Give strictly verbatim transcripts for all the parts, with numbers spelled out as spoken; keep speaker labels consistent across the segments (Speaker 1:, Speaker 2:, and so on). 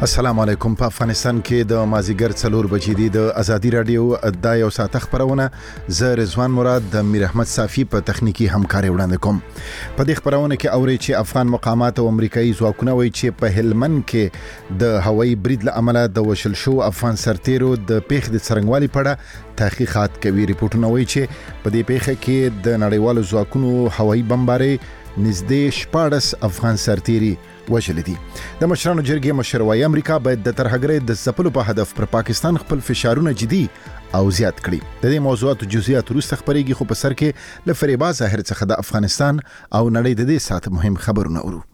Speaker 1: السلام علیکم. په افغانستان کې د مازیګر څلور بجې دی د ازادي رادیو د یو ساعت خبرونه ز رضوان مراد د میر احمد صافی په تخنیکی همکاري وړاندې کوم. په دې خبرونه کې اوري چې افغان مقامات او امریکایي ځواکونه وایي چې په هلمند کې د هوایي برید له امله د وشل شو افغان سرتیرو د پیښې د څرنګوالي په اړه تحقیقات کوي. ریپورتونه وایي چې په دې پیښه کې د نړیوالو ځواکونو هوایي بمباري نږدې شپاړس افغان سرتیري وژل دي. د مشرانو جرګې مشر وايي امریکا باید د ترهګرۍ د ځپلو په هدف پر پاکستان خپل فشارونه جدي او زیات کړي. د دې موضوعاتو جزئیات وروسته خبرېږي، خو په سر کې له فریبا ظاهر څخه د افغانستان او نړۍ د دې ساعت مهم خبرونه اورو.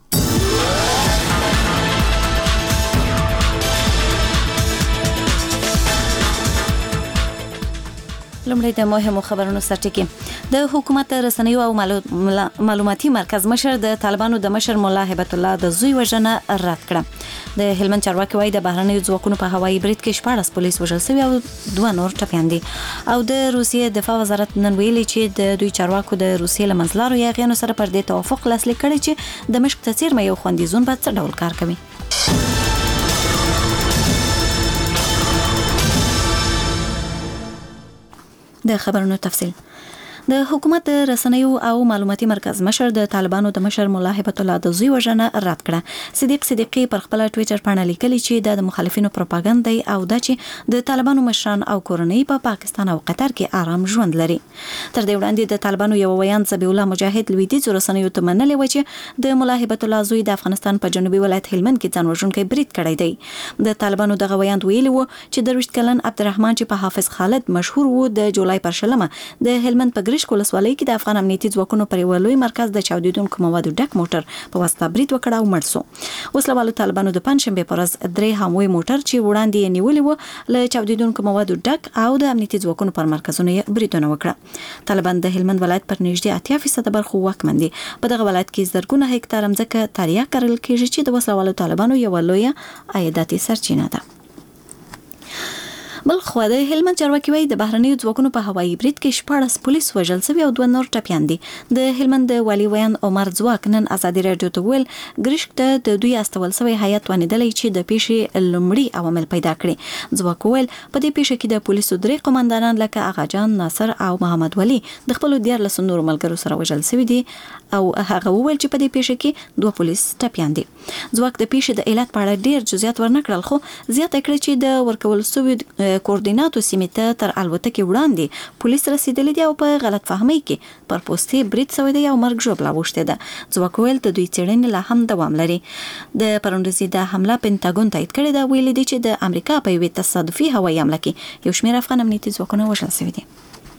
Speaker 2: لومړی د مهمو خبرونو سرټکی. د حکومت رسنیو او معلوماتي مرکز مشر د طالبانو د مشر مولا هبت الله د زوی وژنه رد کړه. د هلمند چارواکي وايي د بهرنیو ځواکونو په هوایي برید کې شپاړس پولیس وژل شوي او دوه نور ټپیان دي. او د روسیې دفاع وزارت نن ویلي چې د دوی چارواکو د روسیې له منځلارو یاغیانو سره پر دې توافق لاسلیک کړی چې د مشک ته څیرمه یو خوندیزون به څه ډول کار کوي. د خبرونو تفصیل. د حکومت رسنیو او معلوماتي مرکز مشر د طالبانو د مشر مولا هبت الله د زوی وژنه رد کړه. صدیق صدیقی پر خپل ټوئیټر باندې لیکلی چې د مخالفینو پروپاګاندا دی او د چې د طالبانو مشران او کورنۍ په پا پاکستان او قطر کې آرام ژوند لري. تر دې وړاندې د طالبانو یو ویان ذبیح الله مجاهد لویدیځ رسنیو ته منلي و چې د مولا هبت الله زوی د افغانستان په جنوبي ولایت هلمند کې ځان وژونکی برید کړی دی. د طالبانو دغه ویان ویلي و چې د روشت کلن عبدالرحمن چې په حافظ خالد مشهور و د جولای پر شلمه د هلمند په ګرشک ولسوالۍ کې د افغان امنیتي ځواکونو پر یو لوی مرکز د چاودیدونکو موادو ډک موټر په واسطه برید وکړ او مړ شو. وسلوالو طالبانو د پنځشنبه پر ورځ درې هموي موټر چې وړاندې یې نیولې و له چاودیدونکو موادو ډک او د امنیتي ځواکونو پر مرکزونو یې بریدونه وکړه. طالبان د هلمند ولایت پر نږدې اتیا فیصد برخو واکمن دي. په دغه ولایت کې زرګونه هکتار ځمکه تاریخ کرل کېږي چې د وسلوالو طالبانو یو لوی عایداتي سرچینه ده. بل خو د هلمند چارواکي وايي د بهرنیو ځواکونو په هوایي برید کې شپاړس پولیس وژل شوي او دوه نور ټپیان دي. د هلمند د والي ویان عمر ځواک نن ازادي رادیو ته ویل ګرشک ته د دوی استول شوی هیات ونیدلی چې د پیښې لومړی عوامل پیدا کړي. ځواک ویل په دې پیښه کې د پولیسو درې قومندانان لکه اغاجان ناصر او محمد ولی د خپل دیارلس نور ملګرو سره وژل شوي دي او هغه ویل چې په دې پیښه کې دوه پولیس ټپیان دي. ځواک د پیښې د علت په اړه ډیر جزئیات ورنکړل، خو زیاته کړې چې د ورکول شوی کوردیناتو سیمې ته تر الوتکې وړاندې پولیس رسیدلي دي او په غلط فهمۍ کې پر پوستې برید شوی دی او مرګ ژوبله اوښتې ده. ځواک ویل د دوی څېړنې لا هم دوام لري. د پرونډزي د حمله پینټاګون تایید کړی دا ویلي دی چې د امریکا په یوې تصادفي هوایي حمله کې یو شمېر افغان امنیتي ځواکونه وژل شوي دي.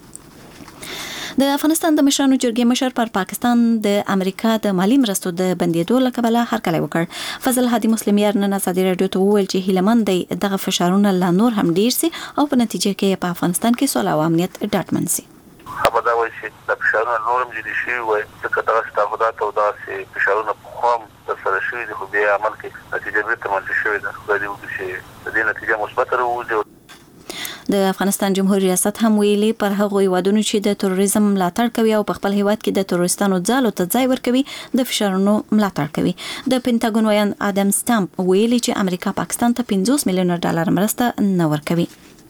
Speaker 2: د افغانستان د مشرانو جرګې مشر پر پاکستان د امریکا د مالی مرستو د بندیدو له کبله هرکلی وکړ. فضل هادي مسلمیار نن ازادي رادیو ته وویل چې هیلمن دی دغه فشارونه لا نور هم ډیر سي او په نتیجه کې په افغانستان کې سوله او امنیت ډاډمن سي.
Speaker 3: خبردار وایي چې د فشارونه نور هم جدي شي وي ځکه دغه تعهدات او داسې فشارونه په هم ترسره شوي دي، خو بیا عمل کې نتیجه بیرته منفي شوې ده. خدای دې وکړي چې د دې نتیجه مثبته راوځي.
Speaker 2: د افغانستان جمهوریت ریاست هم ویلي پر هغو هیوادونو چې د تروریزم ملاتړ کوي او په خپل هیواد کې د تروریستانو ځالو ته ځای ورکوي د فشارونو ملاتړ کوي. د پینټاګون ویان ادم سټامپ ویلي چې امریکا پاکستان ته پنځوس میلیون ډالر مرسته نه ورکوي.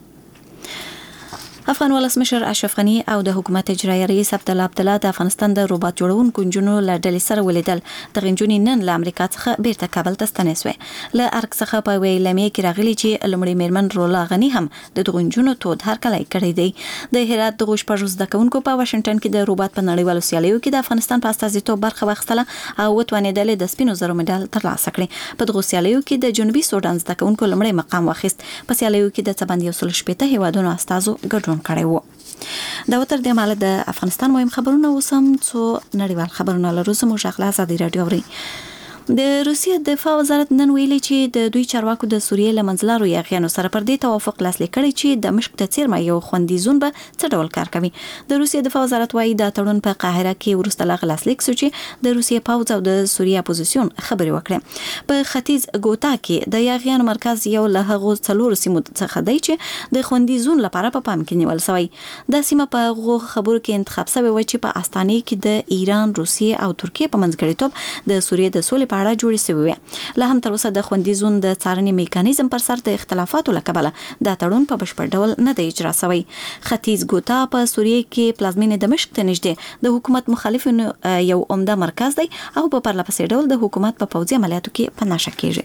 Speaker 2: افغان ولسمشر اشرف غنی او د حکومت اجرایي رئیس عبدالله عبدالله د افغانستان د روباټ جوړونکو نجونو له ډلې سره ولیدل. دغه نجونې نن له امریکا څخه بیرته کابل ته ستنې شوې. له ارګ څخه په یوې اعلامیې کې راغلي چې لومړی میرمن رولا غنی هم د دغو نجونو تود هرکلی کړی دی. د هرات دغو شپږو زده کوونکو په واشنګټن کې د روباټ په نړیوالو سیالیو کې د افغانستان په استازیتوب برخه واخیستله او وتوانېدلې د سپینو زرو مډال ترلاسه کړي. په دغو سیالیو کې د جنوبي سودان زده کوونکو لومړی مقام واخیست. په سیالیو کې د څه باندې یو سل شپېته هیوادونو استازو ګډون کړی و. دا وتر د مال د افغانستان مهم خبرونه وسم څو نړیوال خبرونه لرو. زموږ اخلاص ازادي رادیو اوري. د روسیې دفاع وزارت نن ویلي چې د دوی چارواکو د سوریې له منځلارو یاغیانو سره پر دې توافق لاسلیک کړی چې د مشک ته څیرمه یو خوندیزون به څه ډول کار کوي. د روسیې دفاع وزارت وايي دا تړون په قاهره کې وروسته لا لاسلیک شو چې د روسیې پوځ او د سوریې اپوزیسیون خبرې وکړي. په ختیځ ګوتا کې د یاغیانو مرکز یو له هغو څلورو سیمو څخه دی چې د خوندیزون لپاره په پام کې نیول شوی. دا سیمه په غو خبرو کې انتخاب شوی و چې په استانې کې د ایران، روسیې او ترکیې په منځګړیتوب د سوریې د سولې په اړه جوړې شوې وي. لا هم تر اوسه د خوندي زون د څارنې میکانیزم پر سر د اختلافاتو له کبله دا تړون په بشپړ ډول نه دی اجرا شوی. ختیځ ګوتا په سوریه کې پلازمینې دمشق ته نږدې د حکومت مخالفینو یو عمده مرکز دی او په پرلپسې ډول د حکومت په پوځي عملیاتو کې پناه کیږي.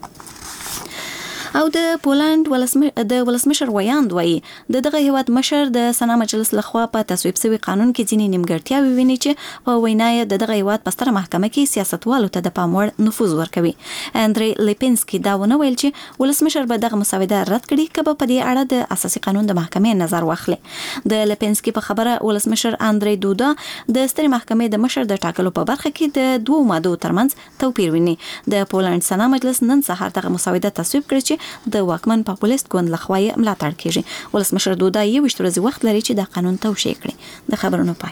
Speaker 2: او د پولند ولسمشر د ولسمشر ویاند وایي د دغه هیواد مشر د سنا مجلس لخوا په تصویب شوی قانون کې ځینې نیمګړتیاوې ویني چې په وینا یې د دغه هیواد په ستره محکمه کې سیاستوالو ته د پام وړ نفوذ ورکوي. اندري لیپینسکي دا ونه ویل چې ولسمشر به دغه مسوده رد کړي کبه په دې اړه د اساسي قانون د محکمې نظر واخلي. د لیپینسکي په خبره ولسمشر اندري دودا د سترې محکمې د مشر د ټاکلو په برخه کې د دوه ماده ترمنځ توپیر ویني. د پولند سنا مجلس نن سهار دغه مسوده تصویب کړ چې د واکمن پاپولیست ګوند لخوا یې ملاتړ کیږي. ولسمشر دودا یې وشت ورځې وخت لري چې د قانون توشیح کړي. د خبرونو پای.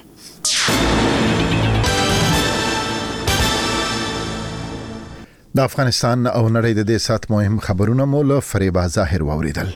Speaker 1: د افغانستان او نړۍ د دې سات مهم خبرونه مو له فریبا ظاهر واوریدل.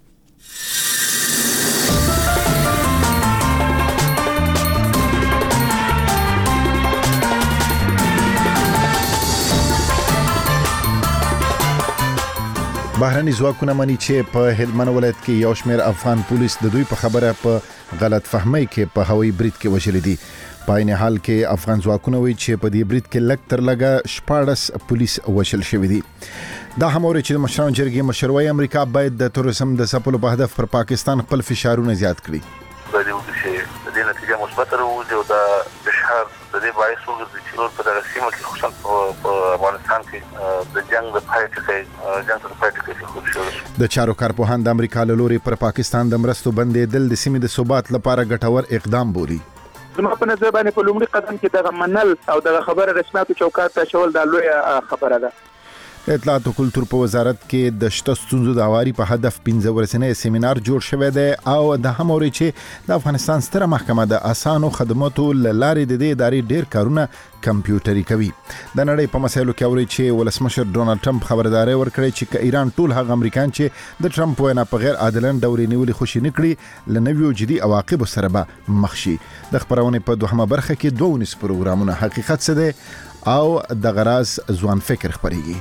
Speaker 1: بهرني ځواکونه مني چې په هلمند ولایت کې یو شمېر افغان پولیس د دوی په خبره په غلط فهمۍ کې په هوایي برید کې وژل دي. په عین حال کې افغان ځواکونه وایي چې په دې برید کې لږ تر لږه شپاړس پولیس وژل شوي دي. دا هم اوري چې د مشرانو جرګې مشر وايي امریکا باید د تروریزم د ځپلو په هدف پر پاکستان خپل فشارونه زیات کړي.
Speaker 3: د دې نتیجه مثبت راوځي او د بشهر د دې باعث وګرځي چې نور په دغه سیمه کې خصوصا په افغانستان کې د جنگ د پای ټکی جنگ د پای ټکی خو شو.
Speaker 1: د چارو کارپوهان د امریکا له لوري پر پاکستان د مرستو بندېدل د سیمې د ثبات لپاره ګټور اقدام بولي.
Speaker 4: زما په نظر باندې په لومړي قدم کې دغه منل او دغه خبره رسمیاتو چوکاټ ته شول د لوی خبره ده.
Speaker 1: اطلاعات او کلتور په وزارت کې د شته ستونزو د اواري په هدف پنځه ورځنی سیمینار جوړ شوی دی او د هم اوري چې د افغانستان ستره محکمه د اسانو خدماتو لارې د دې ادارې ډیر کارونه کمپیوټري کوي. د نړۍ په مسایلو کې اوري چې ولسمشر ډونالد ټرمپ خبرداري ورکړي چې ک ایران ټول هغه امریکایان چې د ټرمپ وینا په غیر عادلانه ډول نیولې خوشي نکړي لنویو جدي عواقب سره به مخ شي. د خبرونه په دوهمه برخه کې دوه ونیس پروګرامونه حقیقت څه دی او د غراز ځوان فکر خبريږي.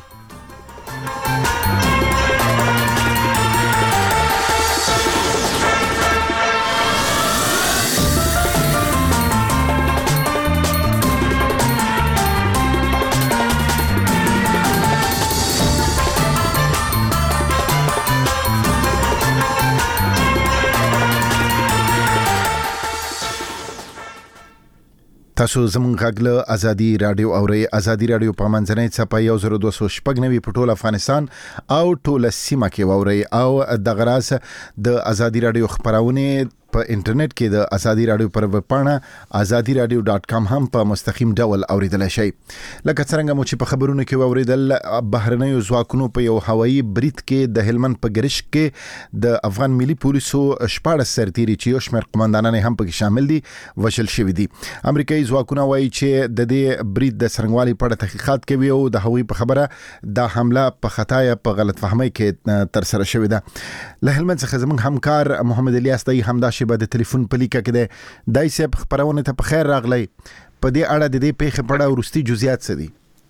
Speaker 1: تاسو زموږ غږ له ازادي رادیو اورئ. ازادي رادیو په منځنۍ څپه یو زر دوه سوه شپږ نوي په ټول افغانستان او ټول سیمه کې واورئ او د غراس د ازادي رادیو خبرونه په انټرنیټ کې د ازادي رادیو پر ویب پاڼه ازادي رادیو ډاټ کام هم په مستقیم ډول اوریدل شي. لکه څنګه مو چې په خبرونو کې اوریدل بهرنیو ځواکونو په یو هوایي برید کې د هلمند په ګرشک کې د افغان ملي پولیسو شپاړس سرتیري چې یو شمېر قومندانان هم پکې شامل دي وژل شوي دي. امریکایي ځواکونه وایي چې د دې برید د څرنګوالي په اړه تحقیقات کوي او د هوایي په خبره د حمله په خطا یا په غلط فهمۍ کې تر سره شوې ده. له هلمند څخه زموږ همکار محمد الیاس دی همدا به د ټلیفون په لیکه کې ده. دای صاحب خبرونه ته په خیر راغلی. په دې اړه د دې پیښې په اړه ورستي جزئیات څه دي؟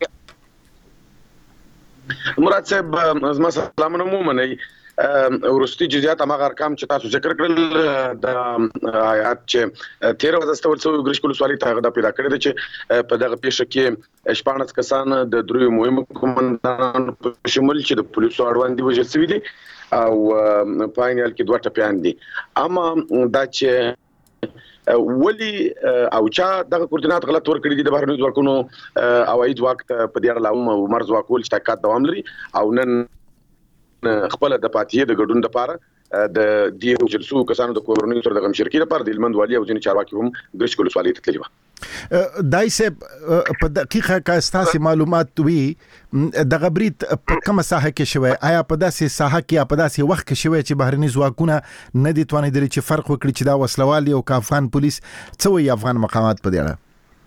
Speaker 5: مراد صاحب زما سلامونه مو منئ. ورستي جزئیات هغه ارقام چې تاسو ذکر کړل د آیات چې تیر ورځ استول څو ګرش کول سوالي ته غدا پیدا کړی چې په دغه پیښه کې شپږ کسان د دریو مهمو قومندانانو په شمول چې د پولیسو اړوند دي وژل شوي دي او پاینل کې دوه ټپيان دي. اما دا چې ولی او چا دغه کوردینات غلط ورکړي دي د بهرنیو ځواکونو او اې ځواک په دې اړه لاوم عمر ځواکول چې تاکات دوام لري او نن خپل د پاتې د ګډون لپاره د دې جلسو کسانو د کورونی سره د غمشرکی لپاره د هلمند والي او ځینې چارواکي هم ګرش کول سوالي تللی و.
Speaker 1: دای صاحب په دقیقه کا ستاسو معلومات وي د غبرید په کومه ساحه کې شوی؟ آیا په داسې ساحه کې یا په داسې وخت کې شوی چې بهرني ځواکونه نه دي توانیدل چې فرق وکړي چې دا وسلوال او افغان پولیس څه وي افغان مقامات په دې اړه؟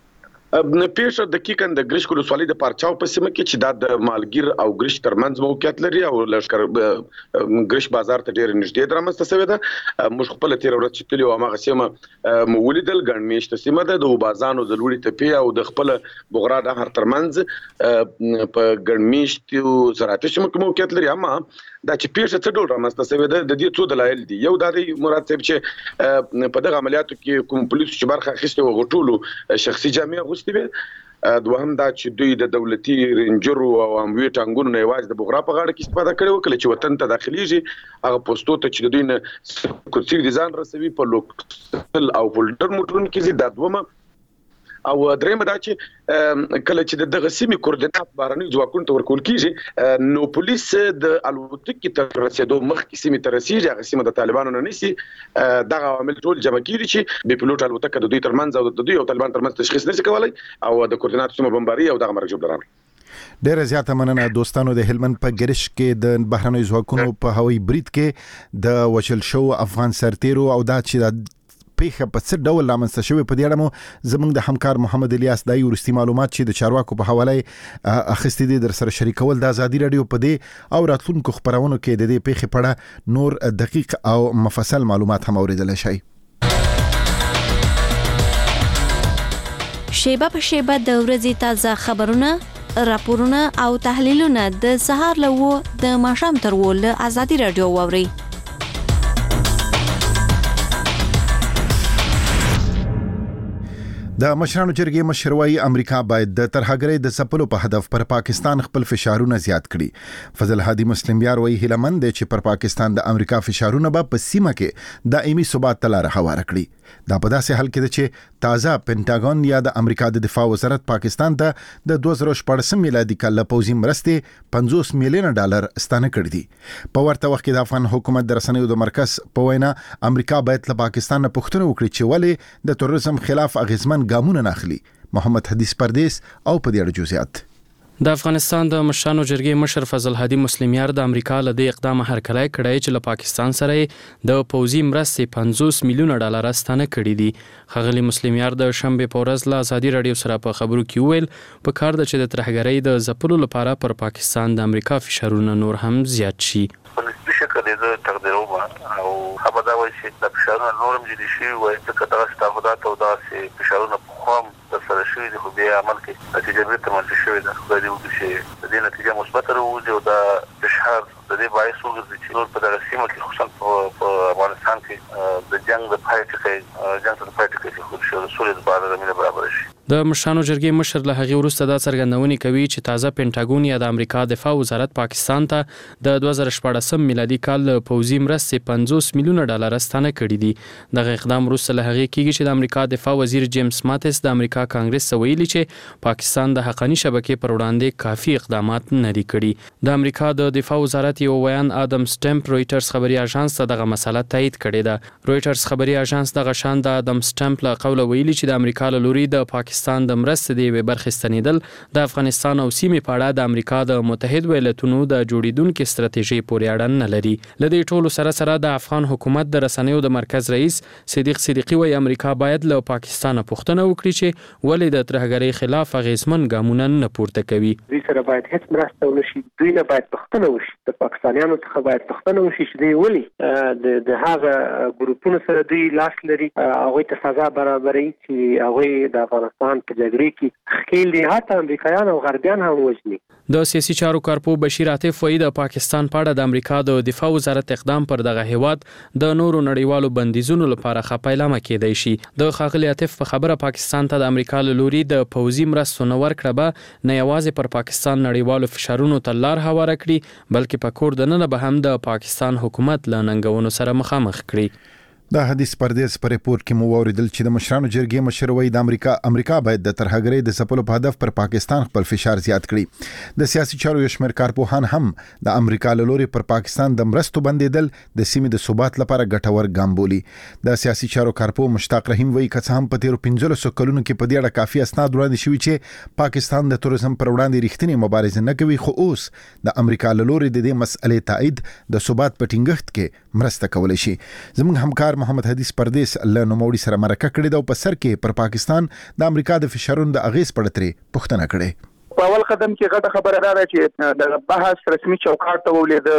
Speaker 5: پیښه دقیقاً د ګرشک ولسوالۍ د پارچاو په سیمه کې چې د مالګیر او ګرشک ترمنځ موقعیت لري او لشکر ګرشک بازار ته ډیر نږدې درمسته شوی ده. موږ خپل تیر ورځ چې تلو هغه سیمه مولیدل ګڼ میشته سیمه ده د بازانو د لوړی تپی او د خپل بغرا د هر ترمنځ په ګڼ میشتو زراعتي سیمه کې موقعیت لري. اما دا چې پیښه څه ډول رامسته شوی ده د دې څو دلایل دي. یو دا دی مراد صاحب چې په دغه عملیاتو کې کوم پولیس چې برخه اخیسته و غټولو شخصي جامې اغوستي وي. دوهم دا چې دوی د دولتي رینجرو او اموي ټانګونو نه یوازې د بغرا په غاړه کې استفاده کړې وکړي چې وطن ته داخليږي هغه پوسټو ته چې دوی نه کوڅې ډیزاین رسوي په لوکل او فولډر موټرونو کې د دومره او درېمه دا چې کله چې دغه سیمې کوردینات بهرني ځواکونو ته ورکول کیږي نو پولیس د الوتکې تر رسیدو مخکې سیمې ته رسیږي هغه سیمه د طالبانو نه نيسي. دغه عوامل ټول جمع کیږي چې بي پلوټ الوتکه د دوی ترمنځ او د دوی او طالبان ترمنځ تشخیص نشي کولای او د کوردینات سیمه بمباري او دغه مرګ جوړ راغلی.
Speaker 1: ډیره زیاته مننه دوستانو. د هلمند په ګرشک کې د بهرني ځواکونو په هوایي برید کې د وشل شو افغان سرتیرو او دا چې پیښه په څه ډول رامنځته شوې په دې اړه مو زموږ د همکار محمد الیاس دای ورستي معلومات چې د چارواکو په حواله اخیستې دي در سره شریکول د ازادي رادیو په دې او راتلونکو خبرونو کې د دې پیښې په اړه نور دقیق او مفصل معلومات هم اوریدل شي.
Speaker 2: شیبه په شیبه د ورځې تازه خبرونه، راپورونه او تحلیلونه د سهار له د ماښام تر ول ازادي رادیو واوري. د مشرانو جرګې مشر وايي امریکا باید د ترهګرۍ د ځپلو په هدف پر پاکستان خپل فشارونه زیات کړي. فضل هادي مسلمیار وايي هیلمند چې پر پاکستان د امریکا فشارونه به په سیمه کې دایمي ثبات ته لار هواره کړي. دا په داسې حال کې چې تازه پینټاګون یا د امریکا د دفاع وزارت پاکستان ته د دوه زره شپږ میلادي کال پوځي مرستې پنځوس میلیون ډالر ستانه کړې دي. په ورته وخت کې د افغان حکومت د رسنیو د مرکز په وینا امریکا باید له پاکستان نه پوښتنه وکړي چې ولې د تروریزم خلاف اغیزمن ګامونه نه اخلي. محمد حدیث پردیس او په دې اړه جزئیات.
Speaker 6: د افغانستان د مشرانو جرګې مشر فضل هادي مسلمیار د امریکا له دې اقدام هرکلی کړی چې له پاکستان سره د پوځي مرستې پنځوس میلیون ډالر ستانه کړي دي. ښاغلي مسلمیار د شنبې په ورځ له ازادي رادیو سره په خبرو کې وویل په کار ده چې د ترهګرۍ د ځپلو لپاره پر پاکستان د امریکا فشارونه نور هم زیات شي.
Speaker 3: په نسبي شکل یې تقدیروم او خبر دا وایي چې د فشارونه نور هم جدي شي وایي چې دغه تعهدات او داسې فشارونه په خام د سره شوي دي خو بیا عمل کې نتیجه بیرته منفي شوې ده. خدای دې وکړي چې د دې نتیجه مثبته راوځي او دا فشار د دې باعث وګرځي چې نور په دغه سیمه کې خصوصا په افغانستان کې د جنګ د پای ټکی جنګ ته د پای ټکی چې خو د سولې لپاره زمینه برابره شي.
Speaker 6: د مشرانو جرګې مشر له هغې وروسته دا څرګندونې کوي چې تازه پینټاګون یا د امریکا دفاع وزارت پاکستان ته د دوه زره شپاړسم میلادي کال پوځي مرستې پنځوس میلیونه ډالر ستانه کړي دي. دغه اقدام وروسته له هغې کېږي چې د امریکا دفاع وزیر جیمز ماتس د امریکا کانګرس ته ویلي چې پاکستان د حقاني شبکې پر وړاندې کافي اقدامات نه دي کړي. د امریکا د دفاع وزارت یو ویان آدم سټمپ رويټرز خبري اژانس ته دغه مسله تایید کړې ده. رويټرز خبري اژانس دغه شان د آدم سټمپ له قوله ویلي چې د امریکا له لوري د پاکستان د مرستې د یوې برخې ستنېدل د افغانستان او سیمې په اړه د امریکا د متحد ایالاتونو د جوړېدونکې ستراتیژۍ پورې اړه نه لري. له دې ټولو سره سره د افغان حکومت د رسنیو د مرکز رئیس صدیق صدیقي وايي امریکا باید له پاکستان پوښتنه وکړي چې ولې د ترهګرۍ خلاف اغیزمن ګامونه نه پورته کوي.
Speaker 7: دوی سره باید هیڅ مرسته ونشي. دوی نه باید پوښتنه وشي. د پاکستانیانو څخه باید پوښتنه وشي چې دوی ولې د هغه ګروپونو سره دوی لاس لري هغوی ته سزا برابروي چې هغوی د افغانستان په جګړې کې خېل دي حتی امریکایان او غربیان هم وژني.
Speaker 6: د سیاسي چارو کارپو بشیر عاطف وايي د پاکستان په اړه د امریکا د دفاع وزارت اقدام پر دغه هیواد د نورو نړیوالو بندیزونو لپاره خپایلامه کېدای شي. د ښاغلي عاطف په خبره پاکستان ته د امریکا له لوري د پوځي مرستو نه ورکړه به نه یوازې پر پاکستان نړیوالو فشارونو ته لار هواره کړي بلکې په کور دننه به هم د پاکستان حکومت له ننګونو سره مخامخ کړي.
Speaker 1: د حدیث پردیس پر ریپورت کې مو اوریدل چې د مشرانو جرګې مشر وایي د امریکا امریکا باید د ترهګرۍ د ځپلو په هدف پر پاکستان خپل فشار زیات کړي. د سیاسي چارو یو شمېر کارپوهان هم د امریکا له لوري پر پاکستان د مرستو بندیدل د سیمې د ثبات لپاره ګټور ګام بولي. د سیاسي چارو کارپو مشتاق رحیم وایي که څه هم په تیرو پنځلسو کلونو کې په دې اړه کافي اسناد وړاندې شوي چې پاکستان د تروریزم پر وړاندې رښتینې مبارزه نه کوي خو اوس د امریکا له لوري د دې مسئلې تایید د ثبات په ټینګښت کې مرسته کولی شي. زموږ همکار خبر محمد حدیث پردیس له نوموړي سره مرکه کړې ده او په سر کې پر پاکستان د امریکا د فشارونو د اغیز په اړه ترې پوښتنه کړې.
Speaker 4: په اول قدم کې غټه خبره ده چې د بحث رسمي چوکاټ ته ولید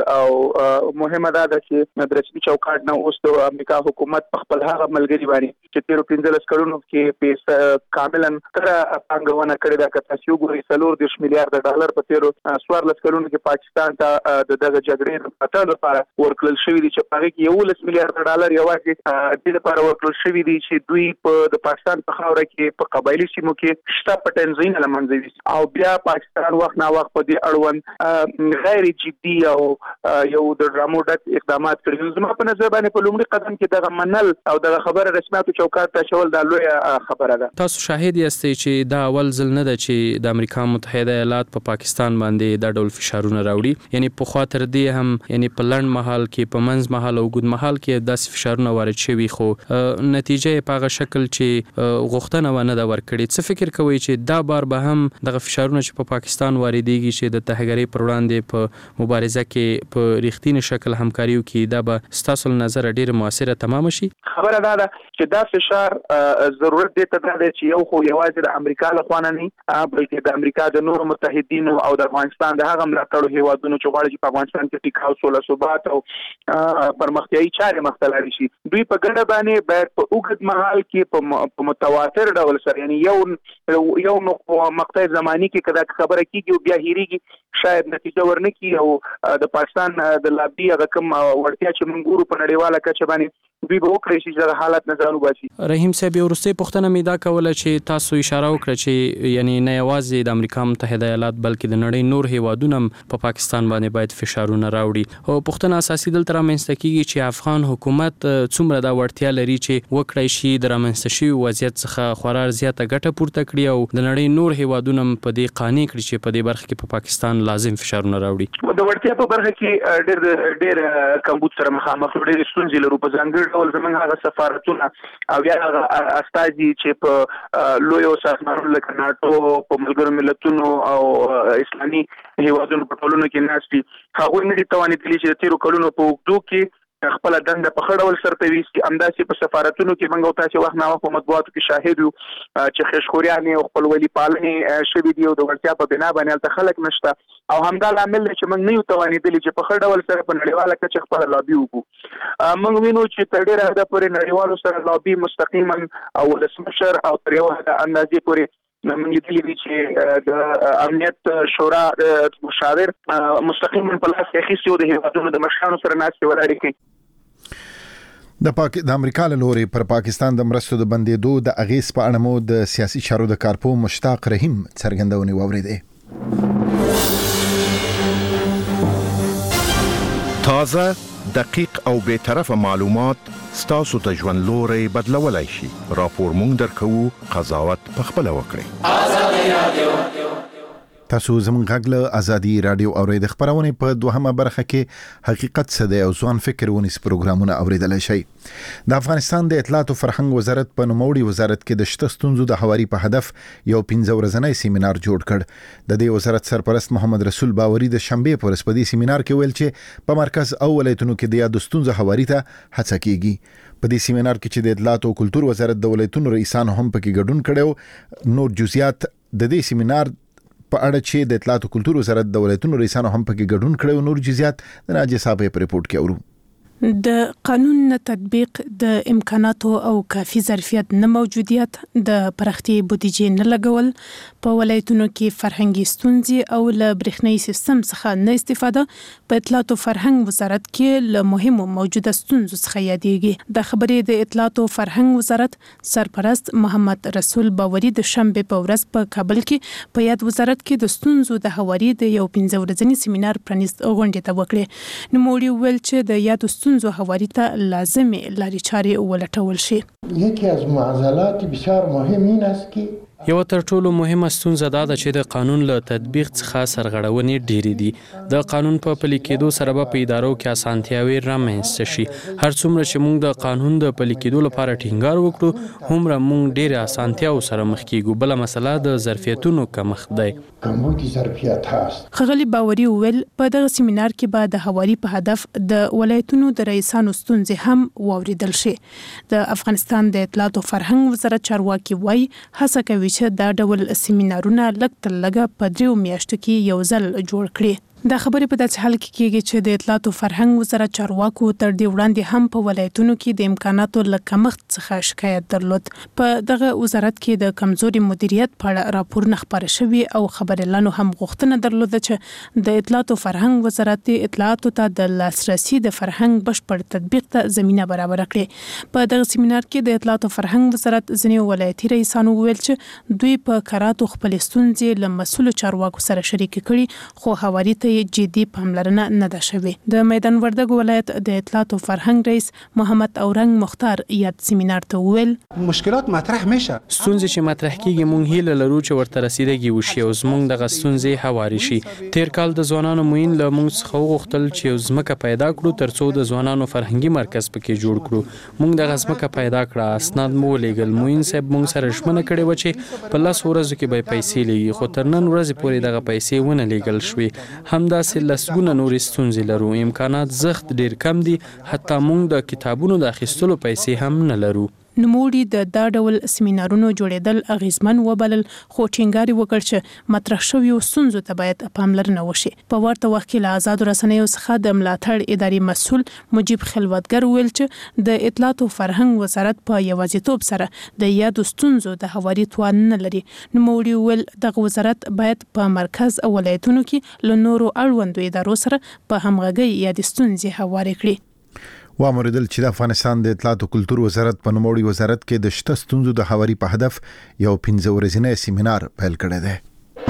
Speaker 4: او مهمه ده چې د رسمي چوکاټ نه اوس د امریکا حکومت په خپل هغه ملګری باندې چې تیر پنځلس کلونو کې پیسې کاملا تر پانګونه کړې ده که تاسو وګورئ څلور دېرش میلیارډ ډالر په تیر څوارلس کلونو کې پاکستان ته د دغه جګړې په ټاکلو لپاره ورکړل شوی دي چې هغه کې یولس میلیارډ ډالر یوازې د لپاره ورکړل شوی دي چې دوی په د پاکستان په خاوره کې په قبایلی سیمو کې شته پټنځین لمنځوي او بیا پاکستان وخت نا وخت په دې اړوند غیر جدي او یو د ډرامو ډک اقدامات کړي. زما په نظر باندې په لومړي قدم کې دغه منل او دغه خبره رسمیاتو چوکاټ ته شول د لوی خبره ده.
Speaker 6: تاسو شاهد یاستئ چې دا اول ځل نه ده چې د امریکا متحده ایالات په پاکستان باندې د ډول فشارونه راوړي، یعنی په خاطر دې هم یعنی په لړن محل کې په منځ محل او ګود محل کې داسې فشارونه وارد شوي خو نتیجه په هغه شکل چې غوښتنه ونه ده ورکړي. څه فکر کوئ چې دا بار به هم دغه فشارونه چې په پاکستان واردېږي چې د تهګرۍ پر وړاندې په مبارزه کې په ریښتینی شکل همکاري وکړي دا به ستاسو نظر ډېر موثره تمام شي؟
Speaker 4: خبره دا ده چې دا فشار ضرورت دی ته دا چې یو خو یوازې د امریکا لخوا نه نه بلکې د امریکا د نورو متحدینو او د افغانستان د هغه ملاتړو هیوادونو چې غواړي چې په افغانستان کې ټیکاو سوله ثبات او پرمختیایي چارې مخته لاړې شي دوی په ګډه باندې باید په اوږد مهال کې په متواتر ډول سره یعنی یو یو مقطع زمانی کې کدا خبره کیږي او بیا هېریږي شاید نتیجه ورنکي او د پاکستان د لابي هغه کوم وړتیا چې موږ ګورو په نړیواله کچه باندې دوی به وکړي چې د حالت نه ځان وباسي.
Speaker 6: رحیم صاحب یو وروستۍ پوښتنه مې دا کوله چې تاسو اشاره وکړه چې یعنی نه یوازې د امریکا متحده ایالات بلکې د نړۍ نور هیوادونه هم په پاکستان باندې باید فشارونه راوړي او پوښتنه اساسي دلته رامنځته کیږي چې افغان حکومت څومره دا وړتیا لري چې وکړی شي د رامنځته شوي وضعیت څخه خورا زیاته ګټه پورته کړي او د نړۍ نور هیوادونه هم په دې قانع کړي چې په دې برخه کې په پاکستان لازم فشارونه راوړي.
Speaker 4: د وړتیا په برخه کې ډېر ډېر کمبود سره مخامخ ډېر ستونزې لرو په ځانګړي ډول زموږ هغه سفارتونه او یا هغه استازي چې په لویو سازمانونو لکه ناټو په ملګرو ملتونو او اسلامي هیوادونو په ټولنو کې ناست دي هغوی نه دي توانېدلي چې د تېرو کلونو په اوږدو کې خپل دنده په خړ ډول سرته ویستي همداسې په سفارتونو کې موږ تاسو وخت نه وخت په مطبوعاتو کې شاهد یو چې خشخوريانې او خپلولي پالنې شوي دي او د ورتیا په بنا باندې ته خلک نشته او همدا لامل چې موږ نه یو توانېدلي چې په خړ ډول سره په نړیواله کچه خپل لابي وکړو. موږ وینو چې تر ډېره حده پورې نړیوالو سره لابي مستقیما او ولسمشر او تر یو حده اندازې پورې موږ دې لیدلي چې د امنیت شورا مشاور مستقیما په لاس کې اخیستي او د هیوادونو د مشرانو سره ناستې ولاړې کوي.
Speaker 1: د پاک د امریکا له لوري پر پاکستان د مرستو د بندیدو د اغیز په اړه مو د سیاسي چارو د کارپو مشتاق رحیم څرګندونې واوریدې.
Speaker 8: تازه دقیق او به طرفه معلومات ستاسو ته ژوند لوري بدلولای شي. راپور مونږ درکو قضاوت په خپل وکړئ. آزادي رادیو تاسو زموږ غږ له ازادي رادیو اورید خبرونه په دوهمه برخه کې حقیقت څه دی او ځوان فکر ونیس پروګرامونه اوریدلای شي. د افغانستان د اطلاعات او فرهنګ وزارت په نوموړي وزارت کې د شته ستونزو د هواري په هدف یو پنځه ورځنی سیمینار جوړ کړ. د دې وزارت سرپرست محمد رسول باوري د شنبه پر ورځ په دې سیمینار کې ویل چې په مرکز او ولایتونو کې د یاد ستونزو هواري ته هڅه کیږي. په دې سیمینار کې چې د اطلاعات او کلتور وزارت د ولایتونو رئیسانو هم پکې ګډون کړو. نور جزئیات د دې سیمینار په اړه چې د اطلاعات او کلتور وزارت د ولایتونو رئیسانو هم پکې ګډون کړو. نور جزئیات د ناجی صاحب په ریپورت کې اورو.
Speaker 9: د قانون نه تطبیق د امکاناتو او کافي ظرفیت نه موجودیت د پرختي بودیجې نه لګول په ولایتونو کې فرهنګي ستونزې او له برېښنايي سیستم څخه نه استفاده په اطلاعات او فرهنګ وزارت کې له مهمو موجوده ستونزو څخه یادېږي. د خبرې د اطلاعات او فرهنګ وزارت سرپرست محمد رسول باوري د شنبه په ورځ په کابل کې په یاد وزارت کې د ستونزو د هواري د یو پنځه ورځنی سیمینار پرانیست غونډه ته وکړه. نو موږ ویل چې د یاد ستونزو هواری ته لازمه لارې چارې ولټول شي.
Speaker 10: یکی از معضلات بسیار مهم این است که
Speaker 6: یو تر ټولو مهمه ستونزه دا ده چې د قانون له تطبیق څخه سرغړونې ډېرې دي. د قانون په پلي کېدو سره به په ادارو کې اسانتیاوې رامنځته شي. هر څومره چې موږ د قانون د پلي کېدو لپاره ټینګار وکړو هومره موږ ډېرې اسانتیاو سره مخ کېږو. بله مسله د ظرفیتونو کمښت دی.
Speaker 9: ښاغلي باوري وویل په دغه سیمینار کې به د هواري په هدف د ولایتونو د رئیسانو ستونزې هم واوریدل شي. د افغانستان د اطلاعات او فرهنګ وزارت چارواکي وایي هڅه کوي چې دا ډول سیمینارونه لږ تر لږه په دریو میاشتو کې یو ځل جوړ کړي. دا خبرې په داسې حال کې کېږي چې د اطلاعات او فرهنګ وزارت چارواکو تر دې وړاندې هم په ولایتونو کې د امکاناتو له کمښت څخه شکایت درلود. په دغه وزارت کې د کمزوري مدیریت په اړه راپورونه خپاره شوي او خبريالانو هم غوښتنه درلوده چې د اطلاعات او فرهنګ وزارت د اطلاعاتو ته د لاسرسي د فرهنګ بشپړ تطبیق ته زمينه برابر کړي. په دغه سیمینار کې د اطلاعات او فرهنګ وزارت ځینې ولایتي رئیسانو وویل چې دوی په کراتو خپل ستونزې له مسؤل چارواکو سره شریک کړي خو هواري ته جدي پاملرنه نه ده شوې. د میدان وردګ ولایت د اطلاعات او فرهنګ رئیس محمد اورنګ مختار یاد سیمینار ته وویل
Speaker 10: مشکلات مطرح میشه.
Speaker 6: ستونزې چې مطرح کیږي مونږ هیله لرو چې ورته رسیدګي وشي او زمونږ دغه ستونزې هواري شي. تیر کال د ځوانانو موین له مونږ څخه وغوښتل چې یو ځمکه پیدا کړو ترڅو د ځوانانو فرهنګي مرکز پکې جوړ کړو. مونږ دغه ځمکه پیدا کړه، اسناد مو ولېږل. موین صاحب مونږ سره ژمنه کړې و چې په لس ورځو کې به پیسې لېږي خو تر نن ورځې پورې دغه پیسې ونه لېږل شوې. همداسې لسګونه نورې ستونزې لرو. امکانات زښت ډېر کم دي. حتی موږ د کتابونو د اخیستلو پیسې هم نه لرو.
Speaker 9: نوموړي د دا ډول سیمینارونو جوړېدل اغیزمن وبلل خو ټینګار وکړ چې مطرح شویو ستونزو ته باید پاملرنه وشي. په ورته وخت کې له آزادو رسنیو څخه د ملاتړ اداري مسؤل مجيب خلوتګر ویل چې د اطلاعات او فرهنګ وزارت په یوازیتوب سره د یادو ستونزو د هواري توان نه لري. نوموړي ویل دغه وزارت باید په مرکز او ولایتونو کې له نورو اړوندو ادارو سره په همغږۍ یاد ستونزې هواري کړي.
Speaker 1: وامردل چې د افغانستان د اطلاعات او کلتور وزارت په نوموړي وزارت کې د شته ستونزو د هواري په هدف یو پنځه ورځنی سیمینار پیل کړی دی.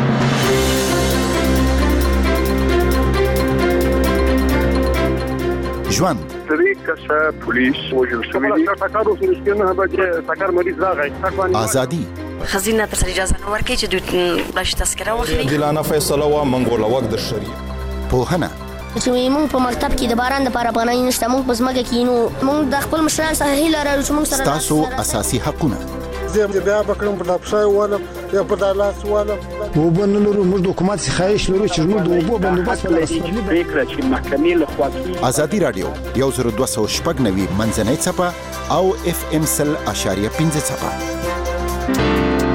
Speaker 1: ژوند
Speaker 11: طریقه پولیس وجل شوی دی تاکارو سرسکنه به تاکار مریض راغی
Speaker 1: ازادي
Speaker 12: خزینه تر اجازه نور کې چې دوی باش تذکره واخلي
Speaker 13: دلانه فیصله وا منګول وخت د شریعت
Speaker 1: پوهنه
Speaker 14: چې موږ په مکتب کې د باران لپاره پناه نشته موږ په ځمکه کې نو موږ د خپل مشران سره هیله لرو چې موږ سره
Speaker 1: تاسو اساسي حقونه
Speaker 11: زه بیا بکرم په لپشای والا یا په دالاس والا
Speaker 10: وبنلرو موږ د حکومت څخه خواهش لرو چې موږ د وبو بندوبست په لاسي
Speaker 11: فکر چې محکمې له خوا
Speaker 1: ازادي رادیو یو زر دوه سوه شپږ نوي منځنۍ څپه او اف ام سل اشاریه پنځه څپه.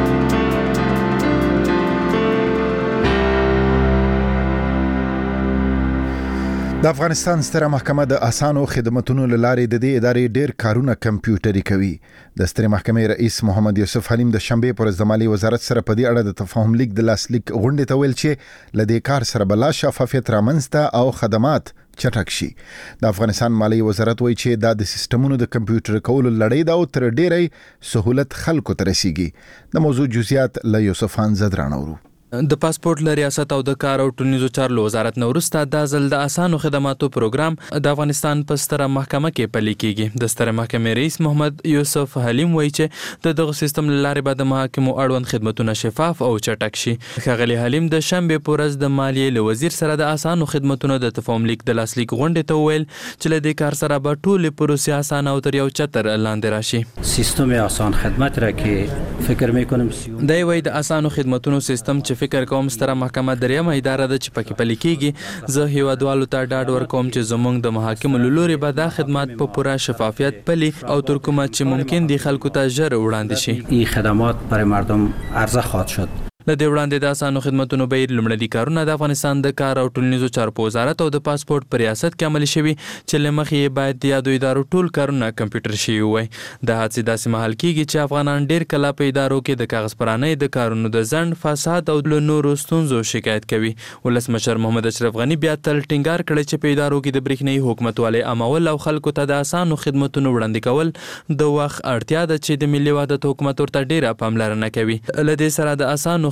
Speaker 1: د افغانستان ستره محکمه د اسانو خدماتو لارې د دې ادارې ډېر کارونه کمپیوټري کوي. د ستره محکمې رئیس محمد یوسف حلیم د شنبې پر ورځ د مالی وزارت سره په دې اړه د تفاهم لیک د لاسلیک غونډې ته ویل چې له دې کار سره بلا شفافیت رامنځته او خدمات چټک شي. د افغانستان مالی وزارت وایي چې دا د سیستمونو د کمپیوټر کولو لړۍ دا او تر ډېرې سهولت خلکو ته رسیږي. د موضوع جزئیات له یوسف خان زدرانورو.
Speaker 15: د پاسپورت له ریاست او د کار او ټولنیزو چارو وزارت نو وروسته د ځل د اسانو خدماتو پروګرام د افغانستان په ستره محکمه کې پلي کیږي. د ستره محکمې رئیس محمد یوسف حلیم وایي چې د دغه سیستم لارې به د محاکمو اړوند خدماتونه شفاف او چټک شي. ښاغلي حلیم د شنبې په ورځ د مالیې له وزیر سره د اسانو خدماتو د تفاهم لیک د لاسلیک غونډې ته ویل چې له دې کار سره به ټولې پروسې اسانه او تر یو چتر لاندې راشي.
Speaker 16: سیستم آسان خدمت را که فکر میکنم
Speaker 15: دی وایي د اسانو خدماتو سیستم چې فکر کوم ستره محکمه دریمه اداره ده چې پکې پلي کیږي. زه هیوادوالو ته ډاډ ورکوم چې زموږ د محاکمو له لوري به دا خدمات په پوره شفافیت پلي او تر کومه چې ممکن دي خلکو ته ژر وړاندې شي.
Speaker 16: این خدمات برای مردم عرضه خواهد شد.
Speaker 15: له دې وړاندې د اسانو خدماتو بهیر لومړني کارونه د افغانستان د کار او ټولنیزو چارو په وزارت او د پاسپورت په ریاست کې عملي شوي چې له مخې باید د یادو ادارو ټول کارونه کمپیوټر شوي وای. د حادثې داسې مهال کیږي چې افغانان ډیر کله په ادارو کې د کاغذ پرانۍ د کارونو د ځنډ، فساد او له نورو ستونزو شکایت کوي. ولسمشر محمد اشرف غنی بیا تل ټینګار کړی چې په ادارو کې د برېښنایي حکومتولۍ عمل او خلکو ته د اسانو خدماتو وړاندې کول د وخت اړتیا ده چې د ملي وحدت حکومت ورته ډیره پاملرنه کوي. له دې سره د اسانو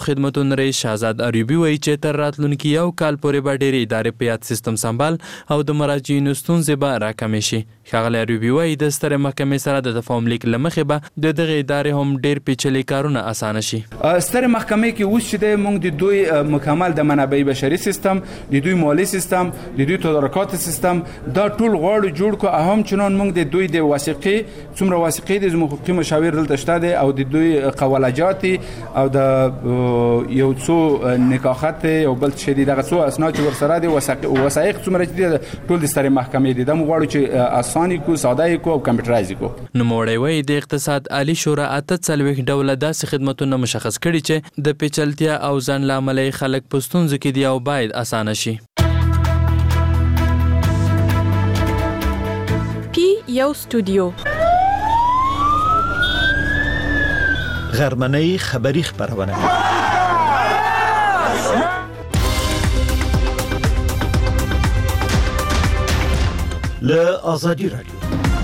Speaker 15: اسانو خدماتو رئیس شهزاد ایوبي وایي چې تر راتلونکي یو کال پورې به ډېرې ادارې په یاد سیستم سمبال او د مراجعینو ستونزې به راکمې شي. ښاغلی ایوبي وایي د سترې محکمې سره د تفاهم لیک له مخې به د دغې ادارې هم ډېر پیچلي کارونه اسانه شي.
Speaker 17: سترې محکمې کې اوس چې د موږ د دوی مکمل د منابع بشري سیستم، د دوی مالی سیستم، د دوی تدارکات سیستم دا ټول غواړو جوړ کو. هم چنان موږ د دوی د وثیقې څومره وثیقې د زموږ حقوقي مشاور دلته شته دي او د دوی قولجات او د یو څو نکاحات او بل څه دي دغه څو اسناد چې ورسره دي وثایق څومره دي ټول د سترې محکمې دي. دا موږ غواړو چې اساني کو، ساده کو او کمپیوټرایز کو.
Speaker 15: نوموړی وایي د اقتصاد عالی شورا اته څلوېښت ډوله داسې خدمتونه مشخص کړي چې د پیچلتیا او ځنډ له امله خلک په ستونزو کې دي او باید اسانه شي.
Speaker 9: پی یو استودیو
Speaker 18: غرمنۍ خبری خبرونه له آزادی رادیو.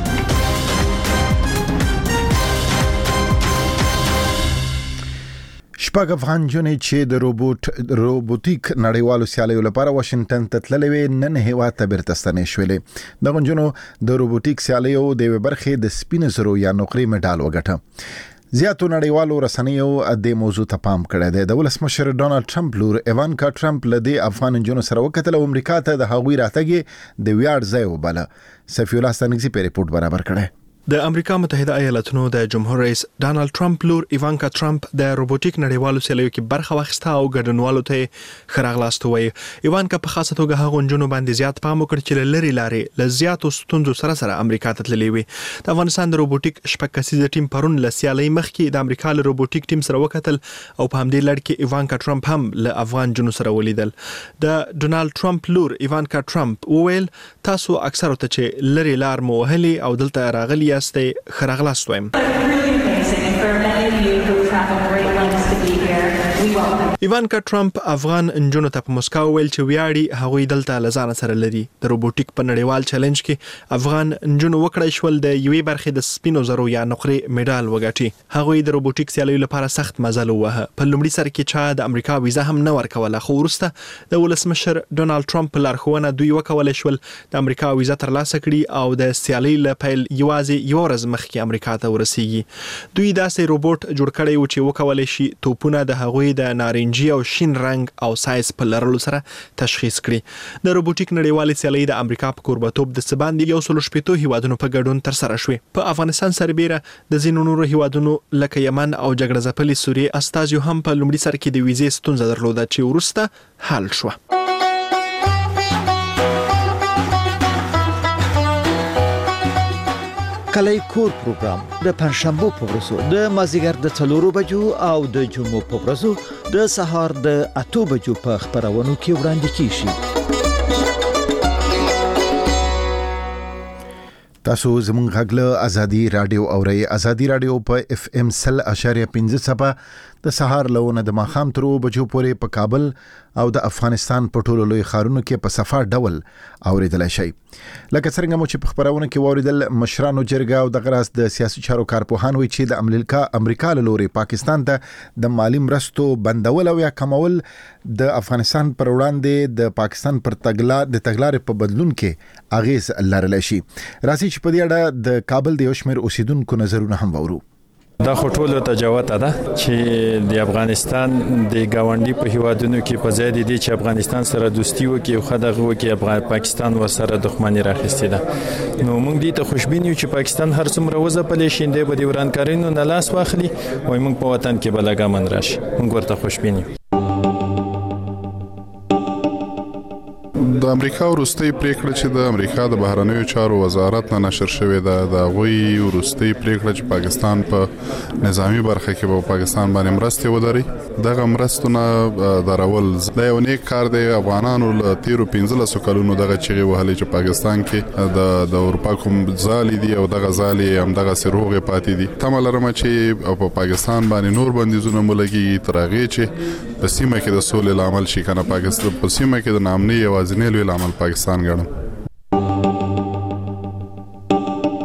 Speaker 1: شپږ افغان جونې چې د روبوټ روبوټیک نړیوالو سیالیو لپاره واشنگټن ته تللې وې نن هیواد ته بیرته ستنې شولې. دغه جونو د روبوټیک سیالیو د یوې برخې د سپینو زرو یا نقرې مډال وګټه. زیاتو نړیوالو رسنیو د موضوع ته پام کړی دی. د ولسمشر ډونالد ټرمپ لور ایوانکا ټرمپ له دې افغان نجونو سره وکتل او امریکا ته د هغوی راتګ د ویاړ ځای وباله. سفی الله ستانکزي په ریپورت برابر کړی.
Speaker 19: د امریکا متحده ایالاتونو د جمهور رئیس ډونالد ټرمپ لور ایوانکا ټرمپ د روبوټیک نړیوالو سیالیو کې برخه واخیسته او ګډونوالو ته ښه راغلاست وویل. ایوانکا په خاصه توګه هغو نجونو باندې زیات پام وکړ چې له لرې لارې له زیاتو ستونزو سره سره امریکا ته تللې وې. د افغانستان د روبوټیک شپږ کسیزه ټیم پرون له سیالۍ مخکې د امریکا له روبوټیک ټیم سره وکتل او په همدې لړ کې ایوانکا ټرمپ هم له افغان نجونو سره ولیدل. د ډونالد ټرمپ لور ایوانکا ټرمپ وویل تاسو اکثرو ته چې لرې لار مو وهلې او دلته راغلي یاستئ ښه راغلاست وایم. ایوانکا ټرمپ افغان نجونو ته په مسکا وویل چې ویاړي هغوی دلته له ځانه سره لري. د روبوټیک په نړیوال چیلنج کې افغان نجونو وکړای شول د یوې برخې د سپینو زرو یا نقرې مډال وګټي. هغوی د روبوټیک سیالیو لپاره سخت مزل ووهه. په لومړي سر کې چا د امریکا ویزه هم نه ورکوله، خو وروسته د ولسمشر ډونالد ټرمپ په لارښوونه دوی وکولی شول د امریکا ویزه ترلاسه کړي او د سیالۍ له پیل یوازې یوه ورځ مخکې امریکا ته ورسیږي. دوی داسې روبوټ جوړ کړی و چې وکولی شي توپونه د هغوی د نارنجي او شین رنګ او سایز په لرلو سره تشخیص کړي. د روبوټیک نړیوالې سیالۍ د امریکا په کوربتوب د څه باندې یو سل شپېتو هیوادونو په ګډون ترسره شوې. په افغانستان سربیره د ځینو نورو هیوادونو لکه یمن او جګړه ځپلې سوریې استازیو هم په لومړي سر کې د ویزې ستونزه درلوده چې وروسته حل شوه.
Speaker 18: کلی کور پروګرام د پنځشنبه په ورځو د مازیګر د څلورو بجو او د جمعو په ورځو د سهار د اتو بجو په خبرونو کې وړاندې کیږي.
Speaker 1: تاسو زموږ غږ له ازادي رادیو اورئ. ازادي رادیو په اف ام سل اشاریه پنځه څپه د سهار لونه د ماښام تر بجو پورې په کابل او د افغانستان په ټولو لوی ښارونو کې په صفا ډول اوریدلای شي. لکه څنګه مو چې په خبرونه کې واوریدل مشرانو جرګه او د غراس د سیاسي چارو کارپوهان وایي چې د امریکا امریکا له لوري پاکستان ته د مالی مرستو بندول او یا کمول د افغانستان پر وړاندې د پاکستان پر تګلا د تګلارې په بدلون کې اغیز لرلی شي. راځي چې په دې اړه د کابل د یو شمېر اوسیدونکو نظرونه هم واورو.
Speaker 20: دا خټول ته جوته ده چې د افغانستان د گاونډي په هیوادونو کې په ځای دي چې افغانستان سره دوستي وکړي او خدغه وکړي افغان پاکستان ورسره دښمنی راخستې ده. نو موږ دې ته خوشبین یو چې پاکستان هر څومره وځپلې شي د بده ورانکارینو نه لاس واخلي او موږ په وطن کې بلګا من راشي. موږ ورته خوشبین یو.
Speaker 21: د امریکا وروستۍ پریکړه چې د امریکا د بهرنیو چارو وزارت نه نشر شوې ده د غوي وروستۍ پریکړه چې پاکستان په نظامی برخه کې په پاکستان باندې مرستې ودري دغه مرستونه درول د یو نیک کار دی. افغانانو له تیرو پنځلسو کلونو دغه چیغې وهلې چې پاکستان کې د د اروپا کوم ځالې دي او دغه ځالې هم دغه سروغه پاتې دي. تمه لرم چې په پاکستان باندې نور بندیزونه ملګي تر هغه چې په سیمه کې د سولې لامل شي کنه پاکستان په سیمه کې د نامنۍ یوازینی لوی لامل پاکستان ګڼم.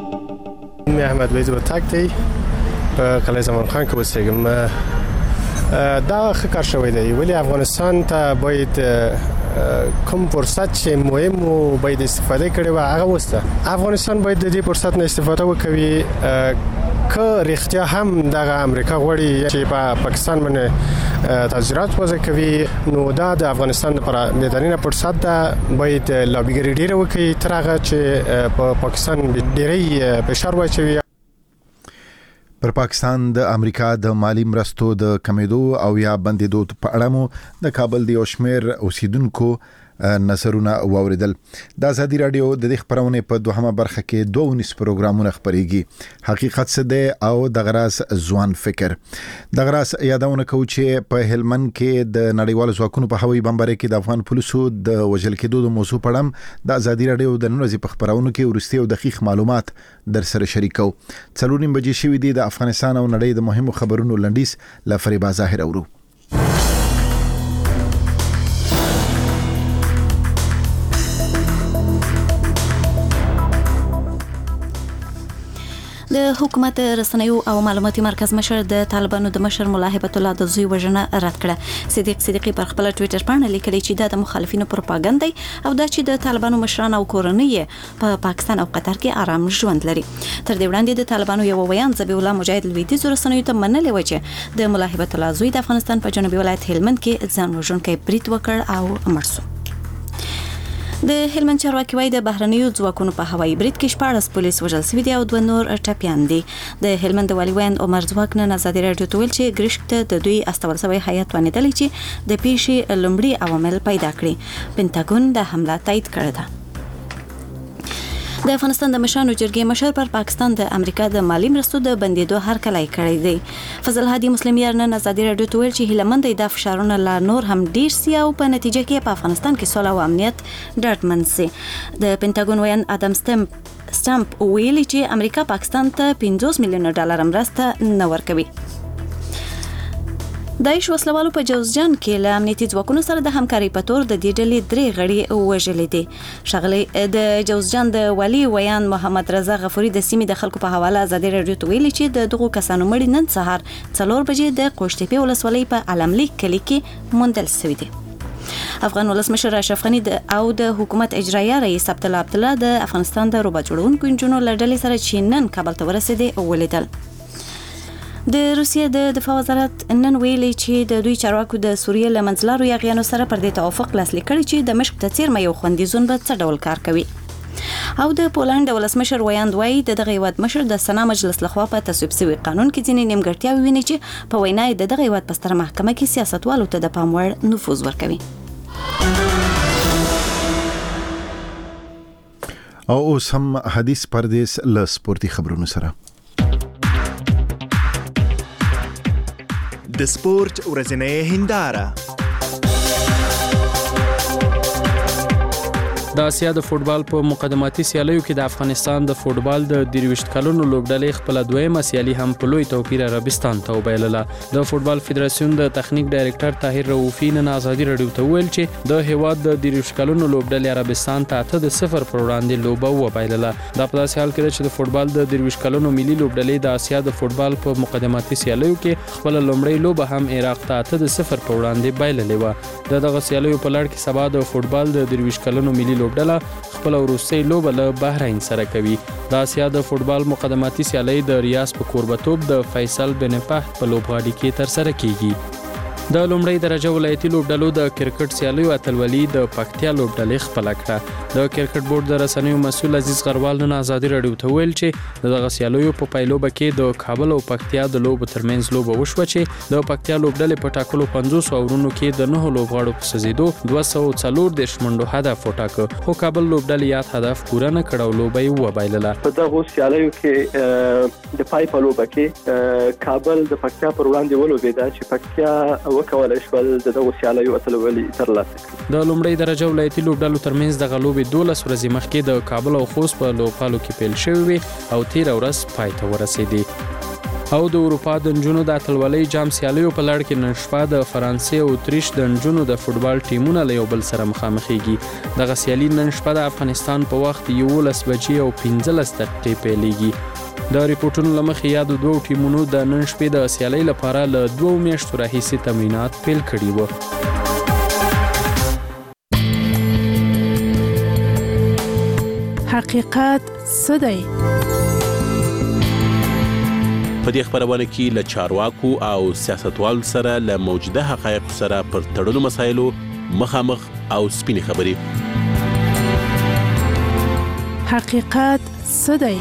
Speaker 22: مې احمد ویز وتاک دی په قلعه زمان خان کې اوسېږم.
Speaker 5: دا ښه کار شوی دی ولی افغانستان ته باید کوم فرصت چې مهم او باید استفاده کړي و هغه وسته افغانستان باید د دې فرصت نه استفاده وکړي که رښتیا هم د امریکا غوړي چې په پاکستان باندې تاثیرات وضع کوي نو دا د افغانستان لپاره بهترینه فرصت ده باید لابیګری ډیره وکړي تر هغه چې په پاکستان ډیری فشار واچوي
Speaker 1: پر پاکستان د امریکا د مالی مرستو د کمیدو او یا بندیدو په اړه مو د کابل د اوشمیر اوسیدونکو نظرونه واوریدل. د ازادي رادیو د دې خبرونه په دوهمه برخه کې دوه ونیس پروګرامونه خبريږي حقیقت څه دی او د غراس ځوان فکر. د غراس یادونه کوي چې په هلمند کې د نړیوال ځواکونو په هوایي بمبارۍ کې د افغان پولیسو د وژل کېدو د موضوع په اړه د ازادي رادیو د نن ورځې په خبرونو کې ورستي او دقیق معلومات در سره شریکو. څلورم بجې شوې دي د افغانستان او نړۍ د مهمو خبرونو لنډیس لفریبا ظاهر اورو.
Speaker 2: د حکومت رسنیو او معلوماتي مرکز مشر د طالبانو د مشر مولا هبت الله د زوی وژنه رد کړه. صدیق صدیقی پر خپل ټوئیټر باندې لیکلی چې دا د مخالفینو پروپاګاندا او دا چې د طالبانو مشران او کورنۍ په پا پاکستان او قطر کې آرام ژوند لري. تر دې وړاندې د طالبانو یو ویان ذبیح الله مجاهد لویدیز رسنیو ته منلې و چې د مولا هبت الله زوی د افغانستان په جنوبي ولایت هلمند کې ځان وژونکی برید وکړ او مړ شو. د هلمند چارواکي وايي د بهرنیو ځواکونو په هوایي برید کې شپاړس پولیس وژل شوي دي او دوه نور ټپیان دي. د هلمند والي ویان عمر ځواک نن ازادي رادیو ته ویل چې ګرشک ته د دوی استول شوی هیات ونیدلی چې د پیښې لومړی عوامل پیدا کړي. پینټاګون د حمله تایید کړې ده. د افغانستان د مشرانو جرګې مشر پر پاکستان د امریکا د مالی مرستو د بندیدو هرکلی کړی دی. فضل هادي مسلم یار نن ازادي رادیو ته ویل چې هلمند د فشارونو لا نور هم ډیر سی او په نتیجه کې په افغانستان کې سوله او امنیت ډاډمن سي. د پینټاګون ویان ادم سټمپ سټمپ ویلي چې امریکا پاکستان ته پنځوس میلیون ډالر مرسته نه ورکوي. داعش وسلوالو په جوزجان کې له امنیتي ځواکونو سره د همکارۍ په تور د دې ډلې درې غړي وژلې دي. شغلې د جوزجان د والي ویان محمد رضا غفوري د سیمې د خلکو په حواله ازادي رادیو ته ویلي چې د دغو کسانو مړي نن سهار څلور بجې د قوشتېپې ولسوالۍ په علملیک کلي کې موندل شوي دي. افغان ولسمشر اشرف غنی او د حکومت اجرایه رئیس عبدالله عبدالله د افغانستان د روبوټ جوړونکو انجنونو له ډلې سره چې نن کابل ته ورسېدي ولیدل. د روسیې د دفاع وزارت نن ویلي چې د دوی چارواکو د سوریې له منځلارو یاغیانو سره پر دې توافق لاسلیک کړی چې د مشق ته څیرمه یو خوندي زون به څه ډول کار کوي. او د پولند د ولسمشر ویاند وایي د دغه هیواد مشر د سنا مجلس لخوا په تصویب شوي قانون کې ځینې نیمګړتیاوې ویني چې په وینا یې د دغه هیواد په ستره محکمه کې سیاستوالو ته د پام وړ نفوذ ورکوي.
Speaker 1: او اوس هم حدیث پردیس له سپورتي خبرونو سره.
Speaker 22: د سپورت ورځنۍ هنداره.
Speaker 6: د اسیا د فوتبال په مقدماتي سیالیو کې د افغانستان د فوتبال د درویشت کلونو لوبډلې خپل دویمه سیالي هم په لوی توپیر عربستان ته وبایلله. د فوتبال فدراسیون د تخنیک ډایرکټر طاهر رؤفي نن ازادي رادیو ته ویل چې د هیواد د درویشت کلونو لوبډلې عربستان ته اته د صفر پر وړاندې لوبه وبایلله. دا په داسې حال کې چې د فوتبال د درویشت کلونو ملي لوبډلې د اسیا د فوتبال په مقدماتي سیالیو کې خپل لومړی لوبه هم عراق ته اته د صفر پر وړاندې بایللې و. د دغه سیالیو په لړ کې سبا د فوتبال د درویشت کلونو ملي لوبډله خپل وروستۍ لوبه له بحرین سره کوي. د اسیا د فوتبال مقدماتي سیالي د ریاض په کوربتوب د فیصل بن فهد په لوبغاړي کې تر سره کیږي. د لومړی درجه ولایتي لوبډلو د کرکټ سیالیو اتلولي د پکتیا لوبډلې خپل کړه. د کرکټ بورډ د رسنیو مسؤل عزیز غروال نن ازادي رادیو ته ویل چې دغه سیالیو په پایلوبه کې د کابل او پکتیا د لوبو ترمنځ لوبه وشوه چې د پکتیا لوبډلې په ټاکلو پنځوس اورونو کې د نهو لوبغاړو په سزیدو دوه سوه څلور دېرش منډو هدف وټاکه، خو کابل لوبډلې یاد هدف پوره نه کړ او لوبه یې وبایلله.
Speaker 23: په دغه سیالیو کې د پای په لوبه کې کابل د پکتیا پر وړاندې ولوبېده چې پکتیا وکولای شول دغه سیالیو اتلولي ترلاسه کړي.
Speaker 6: د لومړی درجه ولایتي لوبډلو ترمنځ د غلوبې دولس ورځې مخکې د کابل او خوست په لوبغالو کې پیل شوې او تیر ورځ پای ته ورسېدې. او د اروپا د نجونو د اتلولۍ جام سیالیو په لړ کې نن شپه د فرانسې او اتریش د نجونو د فوتبال ټیمونه له یو بل سره مخامخېږي. دغه سیالي نن شپه د افغانستان په وخت یولس بجې او پنځلس دقیقې پیلېږي. د ریپورتونو لمخې یاد دوه ټیمونو د نن شپې د سیالۍ لپاره له دوه میاشتو راهیسې تمرینات پیل کړي وو.
Speaker 9: حقیقت څه دی؟
Speaker 3: په دې خبرونه کې له چارواکو او سیاستوالو سره له موجوده حقایقو سره پر تړلو مسایلو مخامخ او سپینې خبرې.
Speaker 9: حقیقت څه دی؟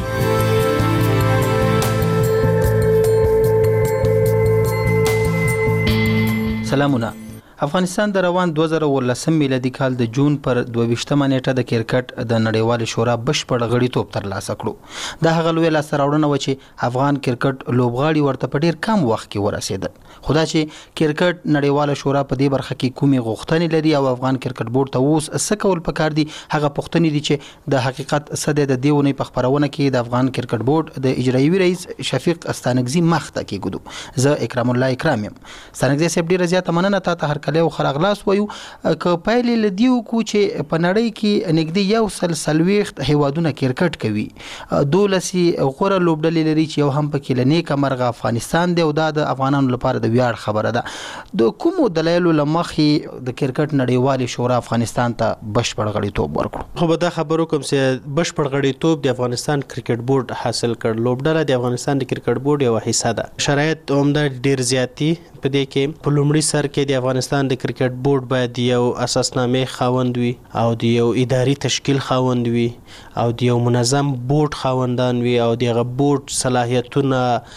Speaker 4: سلامونه. افغانستان د روان دوه زره ولسم میلادي کال د جون پر دوه ویشتمه نیټه د کرکټ د نړیوال شورا بشپړ غړیتوب ترلاسه کړو. دا هغه لوی لاسته راوړنه و چې افغان کرکټ لوبغاړي ورته په ډیر کم وخت کې ورسېدل. خو دا چې کرکټ نړیوال شورا په دې برخه کې کومې غوښتنې لري او افغان کرکټ بورډ ته اوس څه کول پکار دي، هغه پوښتنې دي چې د حقیقت څه دی. د دې ونې په خبرونه کې د افغان کرکټ بورډ د اجرایوي رئیس شفیق استانکزي مخ ته کېږدو. زه اکرام الله اکرام یم. استانکزي صاحب ډیره زیاته مننه تاسو هر کله خو راغلاس وایو که پایلې لدیو کو چې په نړۍ کې نږدې یو سل سلويخت هیوادونه کرکټ کوي، دولسي غوره لوبډلې لري چې یو هم پکې لنیکه مرغه افغانستان دی او دا د افغانانو لپاره د ویاړ خبره ده. د کومو دلایلو لمخې د کرکټ نړیوال شورا افغانستان ته بشپړ غړیتوب ورکړو؟
Speaker 7: خو به دا خبرو کوم چې بشپړ غړیتوب د افغانستان کرکټ بورډ حاصل کړ. لوبډله د افغانستان د کرکټ بورډ یو حصہ ده. شرایط عمده ډیر زیاتی په دې کې په لومړي سر کې د افغانستان د کرکټ بورډ باید یو اساسنامه خاوند وي او د یو اداري تشکیل خاوند وي او د یو منظم بورډ خاوندان وي او دغه بورډ صلاحیتونه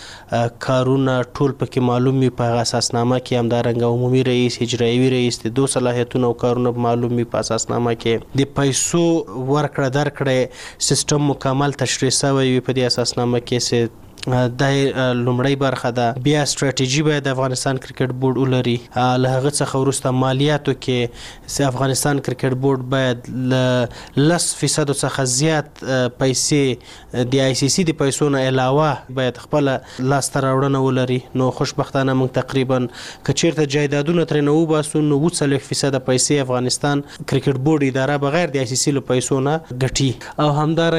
Speaker 7: کارونه ټول پکې معلوم وي. په اساسنامه کې همدارنګه عمومي رئیس، اجرایوي رئیس د دوه صلاحیتونه او کارونه معلوم وي. په اساسنامه کې د پیسو ورکړه درکړه سیستم مکمل تشریح شوی وي. په دې اساسنامه کې سه د لومړی برخه ده. بیا ستراتیژي باید افغانستان کرکټ بورډ ولري. له هغه څخه وروسته مالیاتو کې افغانستان کرکټ بورډ باید ل لس فیصد څخه زیات پیسې د آی سی سی د پیسو نه علاوه باید خپل لاسته راوړنه ولري. نو خوشبختانه موږ تقریبا کچیرته جایدادونه ترې نه وباسو نو اووه څلوېښت فیصد پیسې افغانستان کرکټ بورډ اداره بغیر د آی سی سی له پیسو نه ګټي او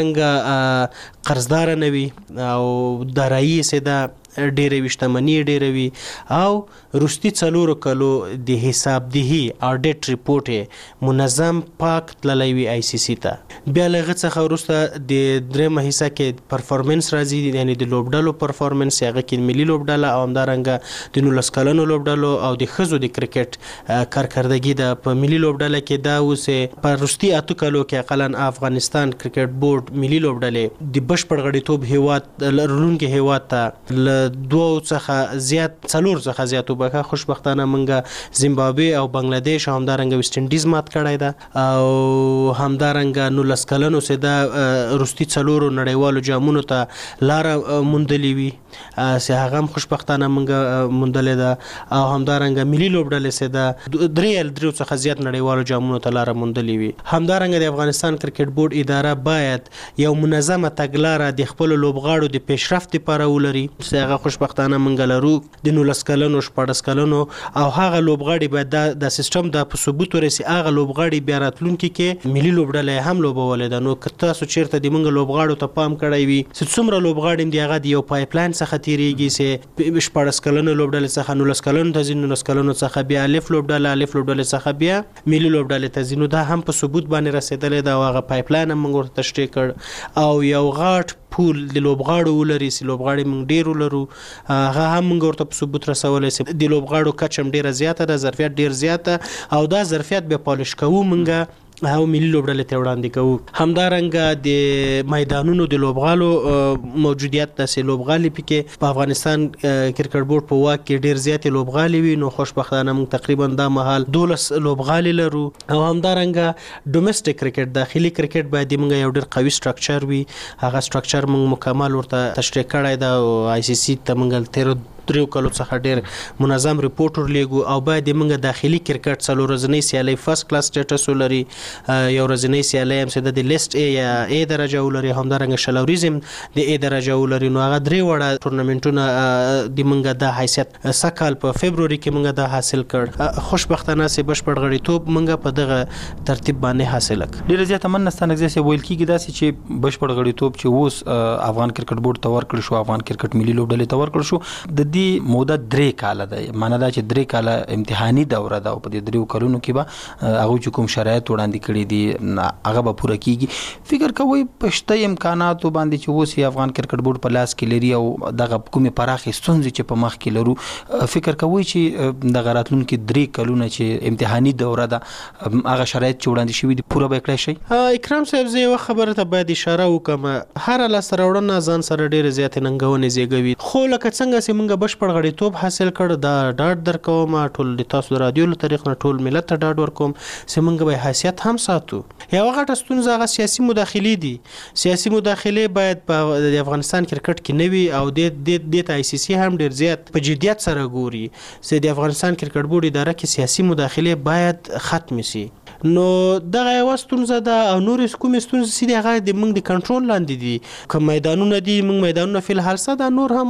Speaker 7: همدارنګه قرضدار نه وي او دارایی سده ډیره وشتمنی ډیره وی او روستي څلورو کلو د حساب دهي اډیټ ریپورت منظم پاک تللی وی آی سی سی ته. بیا لغه څخه وروسته د درېمه حصہ کې پرفورمنس راځي، یعنی د لوبډلو پرفورمنس هغه کې ملي لوبډله او همدارنګه د نولس کلنو لوبډلو او د ښځو د کرکټ کارکردګي د په ملي لوبډله کې دا اوس په روستي اتو کلو کې اقلن افغانستان کرکټ بورډ ملي لوبډلې د بشپړ غړیتوب هیواد لرونکي هیواد ته دوه څخه زیات څلور څخه زیات وبکه. خوشبختانه منګه زیمبابوے او بنگلاديش او همدارنګه ویسټ انډیز مات کړای ده او همدارنګه نو لس کلنو سه د روستي څلورو نړیوالو جامونو ته لار مونډلې وی سه هغه هم خوشبختانه منګه مونډلې ده او همدارنګه ملي لوبډلې سه د درې درو څخه زیات نړیوالو جامونو ته لار مونډلې وی. همدارنګه د افغانستان کرکټ بورډ اداره باید یو منظمه تګلاره د خپل لوبغاړو د پیشرفت لپاره ولري. هغه خوشبختانه منګه لرو د نولس کلنو شپږ کلنو او هغه لوبغاړي باید د سیستم د په ثبوت ورسي. هغه لوبغاړي بیا راتلونکي کې ملي لوبډلې هم لوبولې ده. نو که تاسو چیرته د منګه لوبغاړو ته پام کړی وي چې څومره لوبغاړي دی هغه د یو پایپ لاین څخه تیریږي چې شپږ کلنو لوبډلې څخه نولس کلنو ته ځي، نولس کلنو څخه بیا الف لوبډله، الف لوبډلې څخه بیا ملي لوبډلې ته ځي. نو دا هم په ثبوت باندې رسیدلې ده او هغه پایپ لاین هم موږ تشریح کړ او یو غاټ پول د لوبغاړو ولري. سي لوبغاړي موږ ډیر ولرو هغه هم موږ ورته په ثبوت رسولای سي. د لوبغاړو کچم ډیره زیاته ده، ظرفیت ډیر زیاته او دا ظرفیت به پالش کوو موږ او ملي لوبډلې ته وړاندې کوو. همدارنګه د میدانونو د لوبغالو موجودیت د سي لوبغالي پکې په افغانستان کرکټ بورډ په واک کې ډیر زیات لوبغالي وي. نو خوشبختانه موږ تقریبا دا مهال دولس لوبغالي لرو او همدارنګه ډومېسټک کرکټ داخلي کرکټ باید موږ یو ډیر قوي سټراکچر وي. هغه سټراکچر موږ مکمل ورته تشریح کړی دا او آی سی سی ته موږ تیر دریو کلو څخه ډیر منظم ریپورت ورلېګو او باید موږ داخلي کرکټ څلور ورځنۍ سیالي فرست کلاس سټیټس ولري، یو ورځنۍ سیالي هم چې د لیست ای یا ای درجه ولري، همدارنګه شلوریزم د ای درجه ولري. نو هغه درې وړه ټورنمنټونه د موږ د حیثیت سکهال په فبروري کې موږ دا حاصل کړ. خوشبختانه سي بشپړ غړیتوب موږ په دغه ترتیب باندې حاصل کړ.
Speaker 4: ډیر زیات منستانه ځکه ویل کیږي داسې چې بشپړ غړیتوب چې اوس افغان کرکټ بورډ ته ورکړ شو، افغان کرکټ ملي لوبډلې ته ورکړ شو، د دې موده درې کاله ده. معنی دا چې درې کاله امتحاني دوره ده او په دې دریو کلونو کې به هغه چې کوم شرایط وړاندې کړي دي هغه به پوره کیږي. فکر کوي پښته امکانات باندې چې اوس افغان کرکټ بورډ په لاس کې لري او دغه کومه پراخه ستونزې چې په مخ کې لرو، فکر کوي چې د غراتلونکو درې کلونه چې امتحاني دوره ده هغه شرایط چې وړاندې شوي دي پوره به کړی شي.
Speaker 7: اکرام صاحب زه یو خبره ته باید اشاره وکم، هر لاسته راوړنه ځان سره ډیره زیات ننګونې زیږوي، خو لکه څنګه چې موږ بشپړ غړیتوب حاصل کړ دا ډاډ درکوم ټول د تاسو د رادیو له طریق نه ټول ملت ته ډاډ ورکوم چې موږ به حیثیت هم ساتو. یو غټه ستونزه هغه سیاسي مداخلې دي. سیاسي مداخلې باید په د افغانستان کرکټ کې نه وي او د د د آی سی سی هم ډیر زیات په جدیت سره ګوري چې د افغانستان کرکټ بورډ اداره کې سیاسي مداخلې باید ختم شي. نو دغه یو ستونزه ده او نور کومې ستونزې چې هغه د موږ د کنټرول لاندې دي. کوم میدانونه دي موږ میدانونه فل حال ساده نور هم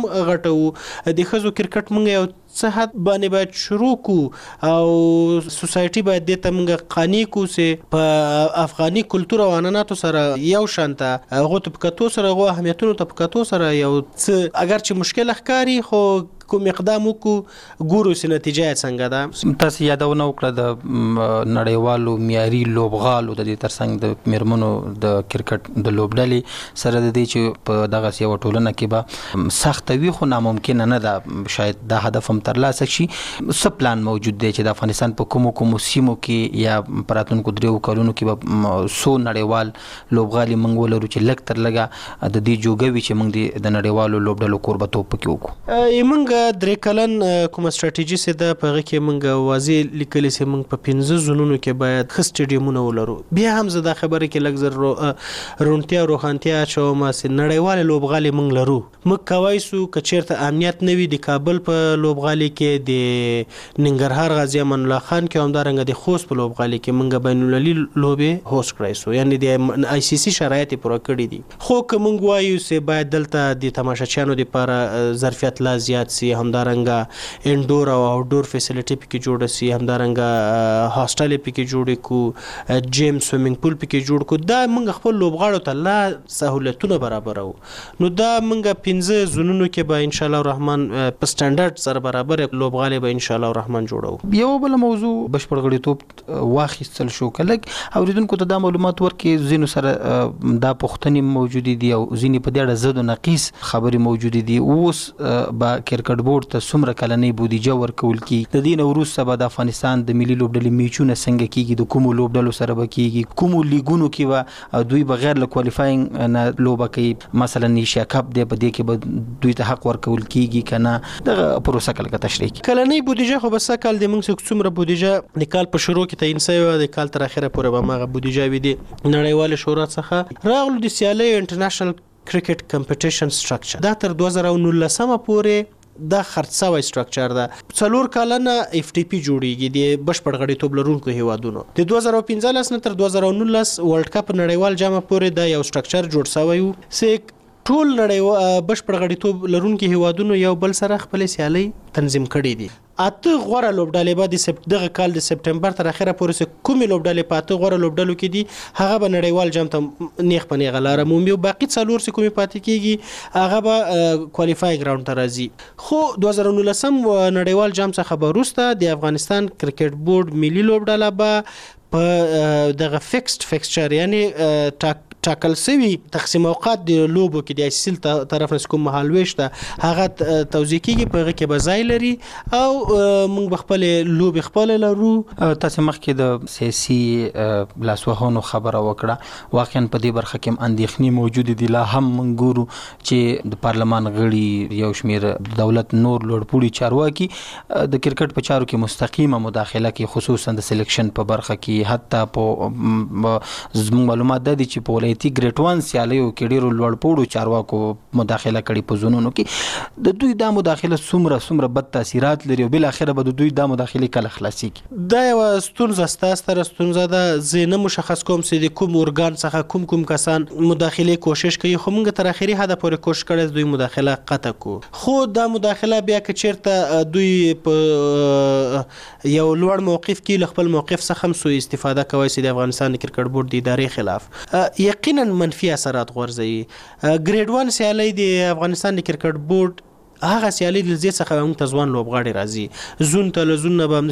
Speaker 7: غټو د خزو کرکټ موږ یو صحت باندې باید شروع کو او سوسایټي باید د تمغه قانی کو سه په افغاني کلچر او عنعناتو سره یو شانته غو طبقاتو سره غو اهمیتونو طبقاتو سره یو څه اگر چې مشکل ښکاری خو کوم اقدام وکړو ګورو چې نتیجه څنګه ده.
Speaker 4: تاسو یادونه وکړه د نړیوالو معیاري لوبغالو د دې ترڅنګ د میرمنو د کرکټ د لوبډلې سره د دې چې په دغه یو ټولنه کې به سخت وي خو ناممکن نه ده شاید دا هدف هم ترلاسه شي. څه پلان موجود دی چې د افغانستان په کومو کومو سیمو کې یا پراتونکو دریو کلونو کې به سو نړیوال لوبغالي منګ ولرو چې لک تر لګه د دې جوګوي چې موږ د نړیوالو لوبډلو کوربتوب پکې وکړو.
Speaker 7: ایمنګ درې کلن کوم استراتیژي سي ده په هغه کې موږ واضح لیکلي سي موږ په پنځه زونونو کې باید خ سټیډیومونه ولرو. بیا هم زه دا خبره کې لږ زر رونتیا روخانتیا چې ما سي نړیوال لوبغالي موږ لرو. موږ کوي سو کچیرته امنیت نوي د کابل په لوبغالي کې د ننګرهار غازی امان الله خان کې همدارنګه د خوست په لوبغالي کې موږ بین المللي لوبه هوست کړی سو یعنی د آی سی سی شرایط پوره کړی دي. خو کوم وایو سي باید دلته د تماشاچیانو لپاره ظرفیت لا زیات سي، همدارنګه انډور او آوټډور فیسیلیټي پکې جوړ سي، همدارنګه هاستل پکې جوړ کو، جیم سویمینګ پول پکې جوړ کو. دا موږ خپل لوبغاړو ته لا سہولتونه برابرو. نو دا موږ پنځه زونونو کې به ان شاء الله الرحمن په سټانډرډ سره برابر لوبغالي به ان شاء الله الرحمن جوړو.
Speaker 4: یو بل موضوع بشپړ غړیتوب واخیستل شو کله اوریدونکو ته دا معلومات ورکې زینو سره دا پښتني موجود دي او زینې په دې اړه زد او نقیص خبري موجود دي. اوس با کرکټ بورډ ته څومره کلنۍ بودیجه ورکول کی د دې نو وروسته به د افغانستان د ملي لوبډلې میچونه څنګه کیږي، د کومو لوبډلو سره به کیږي، کومو لیګونو کې به دوی بغیر له کوالیفاینګ نه لوبه کوي، مثلا نیشیا کپ دی په دې کې به دوی ته حق ورکول کیږي کنه دغه پروسه کله تشریح کی.
Speaker 7: کلنۍ بودیجه خو بس کال د موږ څومره بودیجه د کال په شروع کې تعین شوی د کال تر اخره پورې به ماغه بودیجه وي د نړیوال شورا څخه راغلو د سیالي انټرنیشنل کرکټ کمپټیشن سټرکچر دا تر دوه زره نولس پورې دا خرڅوي سټرکچر ده. څلور کلنه اف ټي پی جوړیږي د بشپړ غړیتوب لرونکو هیوادونو. د دوه زره پنځلس نه تر دوه زره نولس ورلد کپ نړیوال جام پورې دا یو سټرکچر جوړ شوی و چې ټول نړیوال بشپړ غړیتوب لرونکو هیوادونو یو بل سره خپل سیالي تنظیم کړي دي. اته غوړه لوبډلې به د سپټ دغه کال د سپټمبر تر اخره پورې کومې لوبډلې پاتې غوړه لوبډلو کې دي هغه به نړیوال جام ته نیخ په نیغه لاره مومي او باقي څلور سې کومې پاتې کیږي هغه به کوالیفای ګراوند ته راځي. خو دوه زره نولس نړیوال جام څخه به وروسته د افغانستان کرکټ بورډ ملي لوبډله به په دغه فیکسډ فیکسچر یعنی ټاک ټاکل شوی تقسیم اوقات د لوبو کې د اصل طرف نه کوم محل وشته هغه توزیع کیږي په هغه کې بځای لري او موږ بخپل لوب خپل لرو.
Speaker 4: تاسو مخکې د سیاسي لاسوهانو خبره وکړه، واقعا په دې برخه کې اندېښنې موجود دي. لا هم موږ ګورو چې د پارلمان غړي یو شمیر دولت نور لوړپوړي چارواکي د کرکټ په چارو کې مستقیمه مداخله کوي، خصوصا د سلیکشن په برخه کې. حتی په زموږ معلومات ده چې په ولایت امنیتي ګریډ ون سیالیو کې ډیرو لوړ پوړو چارواکو مداخله کړې په زونونو کې د دوی دا مداخله څومره څومره بد تاثیرات لري او بل اخره به د دوی دا مداخله کله خلاصي کی
Speaker 7: دا یو ستونزه ستاسو تر ستونزه ده زه نه مشخص کوم چې د کوم ارګان څخه کوم کوم کسان مداخله کوشش کوي خو موږ تر اخري حد پورې کوشش کړی دوی مداخله قطع کو خو دا مداخله بیا که چیرته دوی په یو لوړ موقف کې ل خپل موقف څخه هم سوء استفاده کوي چې د افغانستان کرکټ بورډ د ادارې خلاف یقینا منفي اثرات غورځي ګریډ ون سیالي د افغانستان کرکټ بورډ هغه سیالي د زی څخه هم تزوان لوبغاړي راځي زون ته لزون نه به هم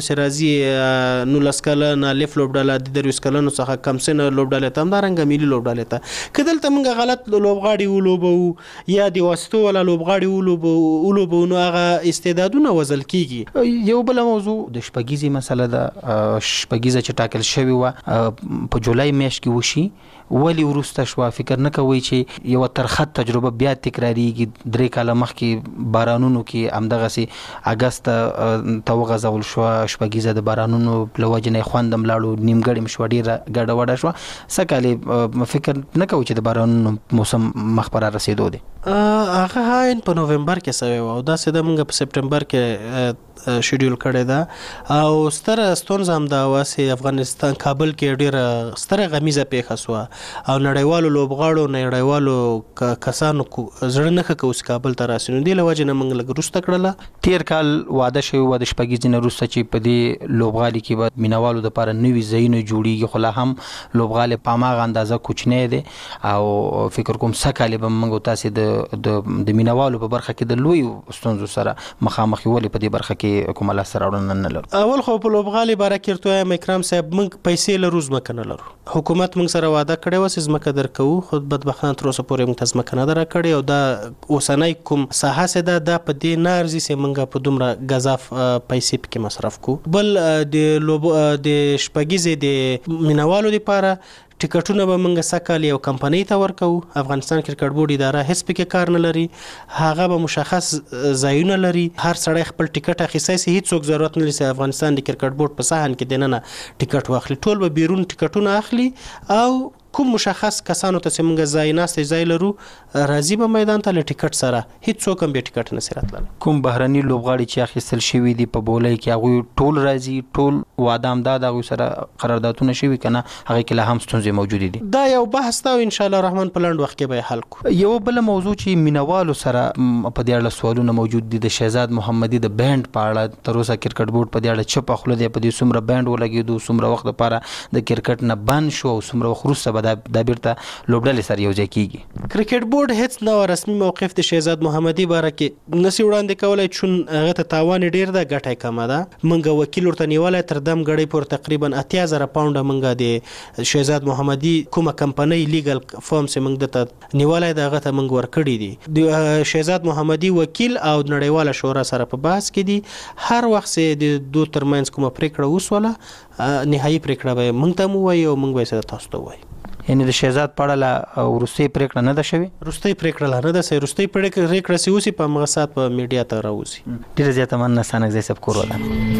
Speaker 7: راځي نو لسکاله نه لیف لوبډاله د دروس کلنو څخه کم سن لوبډاله تم دارنګ ملي لوبډاله ته کدل ته موږ غلط لوبغاړي ولوبو یا د واسطو ولا لوبغاړي ولوبو ولوبو نو هغه استعدادونه وزل کیږي
Speaker 4: یو بل موضوع د شپږیزي مسله ده شپږیزه چې ټاکل شوی و په جولای میاشت کې وشي ولی ورسته شو فکر نه کوي چې یو ترخه تجربه بیا تکراریږي درې کاله مخکې بارانونو کې امدغه سي اگست ته وغځول شو شپږیزه د بارانونو لوجنه خوندم لاړو نیمګړی مشوړی ګډه وډه شو سکهاله فکر نه کوي چې د بارانونو موسم مخبره رسیدو دي
Speaker 7: هغه هاین په نوومبر کې سوي او دا سده موږ په سپټمبر کې شیډول کړی دا او ستره ستونزه هم دا واسه افغانستان کابل کې ډیره ستره غمیزه پیښه سو او نړیوالو لوبغاړو نړیوالو کسانو زړه نه کوي کابل ته راسي نو دی لوجه نه موږ لګروسته کړله
Speaker 4: تیر کال واده شوی و د شپږیزې نه وروسته چې په دې لوبغالي کې به مینوالو د لپاره نوي ځایونه جوړیږي خو لا هم لوبغالي په هماغه اندازه کوچنی دی او فکر کوم سکهاله به موږ تاسو د د مینوالو په برخه کې د لوی ستونزو سره مخامخ ولې په دې برخه کې کومه لاس راوړنه نه لرو
Speaker 7: اول خو په لوبغالي بارکرتو اکرام صاحب موږ پیسې له روز مکنه لرو حکومت موږ سره وعده کړی و چې زمکه درکو خو بدبختانه تر اوسه پورې موږ ته زمکه نه درکړې او دا اوسنۍ کوم ساحه سده دا په دې نارزي چې موږ په دومره غزاف پیسې پکې مصرف کو بل د لوب د شپږیزې د مینوالو لپاره ټیکټونه به موږ سکهاله یو کمپنۍ ته ورکو افغانستان کرکټ بورډ اداره هیڅ پکې کار نه لري هغه به مشخص ځایونه لري هر سړی خپل ټیکټ اخیستی سي هیڅ ضرورت نه لري افغانستان د کرکټ بورډ په صحن کې دننه ټیکټ واخلي ټول به بیرون ټیکټونه اخلي او کوم مشخص کسانو ته چې موږ ځای ناستې ځای لرو راځي به میدان ته له ټیکټ سره هیڅ څوک هم به ټیکټ نه سي راتللی
Speaker 4: کوم بهرني لوبغاړي چې اخیستل شوي دي په بولۍ کې هغوی ټول راځي ټول واده امداد هغوی سره قراردادونه شوي که نه هغې کې لا هم ستونزې موجودې دي
Speaker 7: دا یو بحث ده او انشاءالله رحمان په لنډ وخت کې به یې حل کړو
Speaker 4: یو بله موضوع چې مینوالو سره په دې اړه سوالونه موجود دي د شهزاد محمدي د بینډ په اړه تر اوسه کرکټ بورډ په دې اړه چپه خوله دی په دې څومره بینډ ولګېدو څومره وخت لپاره د کرکټ نه بند شو او څومره وخت وروسته به دا بیرته لوبډلې سره یو ځای کیږي
Speaker 7: کرکټ بورډ هیڅ نو رسمي موقف د شهزاد محمدي باره کې نسی وړاندې کولای چون هغه ته تاوان ډیر ده ګټه کمه ده منګه وکیل ورته نیولای تر دم غړي پر تقریبا اتیا زره پاونډ منګه د شهزاد محمدي کومه کمپنۍ لیګل فارم سه منګه ته نیولای دغه ته منګ ور کړی دي د شهزاد محمدي وکیل او نړیواله شورا سره په بحث کې دي هر وخت سه د دوه ترمنځ کومه پریکړه وسوله نهایي پریکړه به منګ ته مو وایي او منګ به سره تاسو ته وایي
Speaker 4: یعنی د شهزاد پړه ورستي پریکړه نه ده شوی
Speaker 7: ورستي پریکړه نه ده سي ورستي پریکړه سي اوسې په مغسات په میډیا ته راوځي
Speaker 4: ډیره زیاته مننه سانګ زې سب کور ولا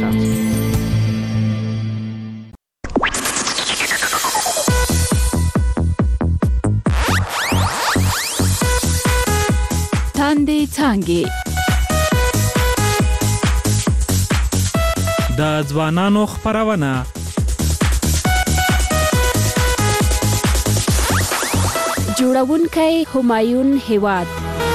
Speaker 8: تاندې څانګې د ځوانانو خبرونه جوړونکی همایون هیواد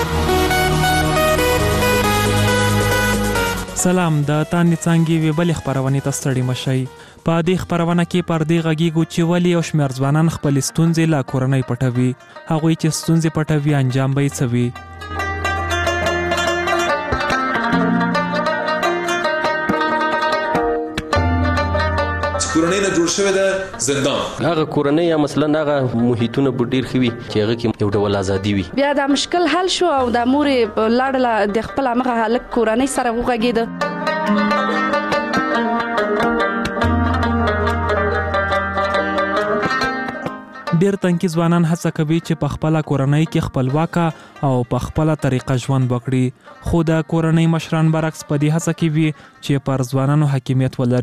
Speaker 12: سلام د تاندې څانګې وی بل خبرونه ته ستړي مشي په دې خبرونه کې پر دې غږیږو چې ولی او شمیر ځوانان خپل ستونزې لا کورنۍ پټوي هغه چې ستونزې پټوي انجام به یې څوي
Speaker 13: کورنۍ نه جوړ شوی د زندان
Speaker 24: هغه کورنۍ یا مثلا هغه محیطونه ډیر خوي چې هغه کې یو ډول ازادي وي
Speaker 25: بیا دا مشکل حل شو او د مور لاړه د خپل هغه حالت کورنۍ سره وغږیده
Speaker 12: ډیر تنکي ځوانان هڅه کوي چې په خپل کورنۍ کې خپلواکه او په خپل طریقه ژوند وکړي خو د کورنۍ مشران برعکس په دې هڅه کوي چې پر ځوانانو حاکمیت ولري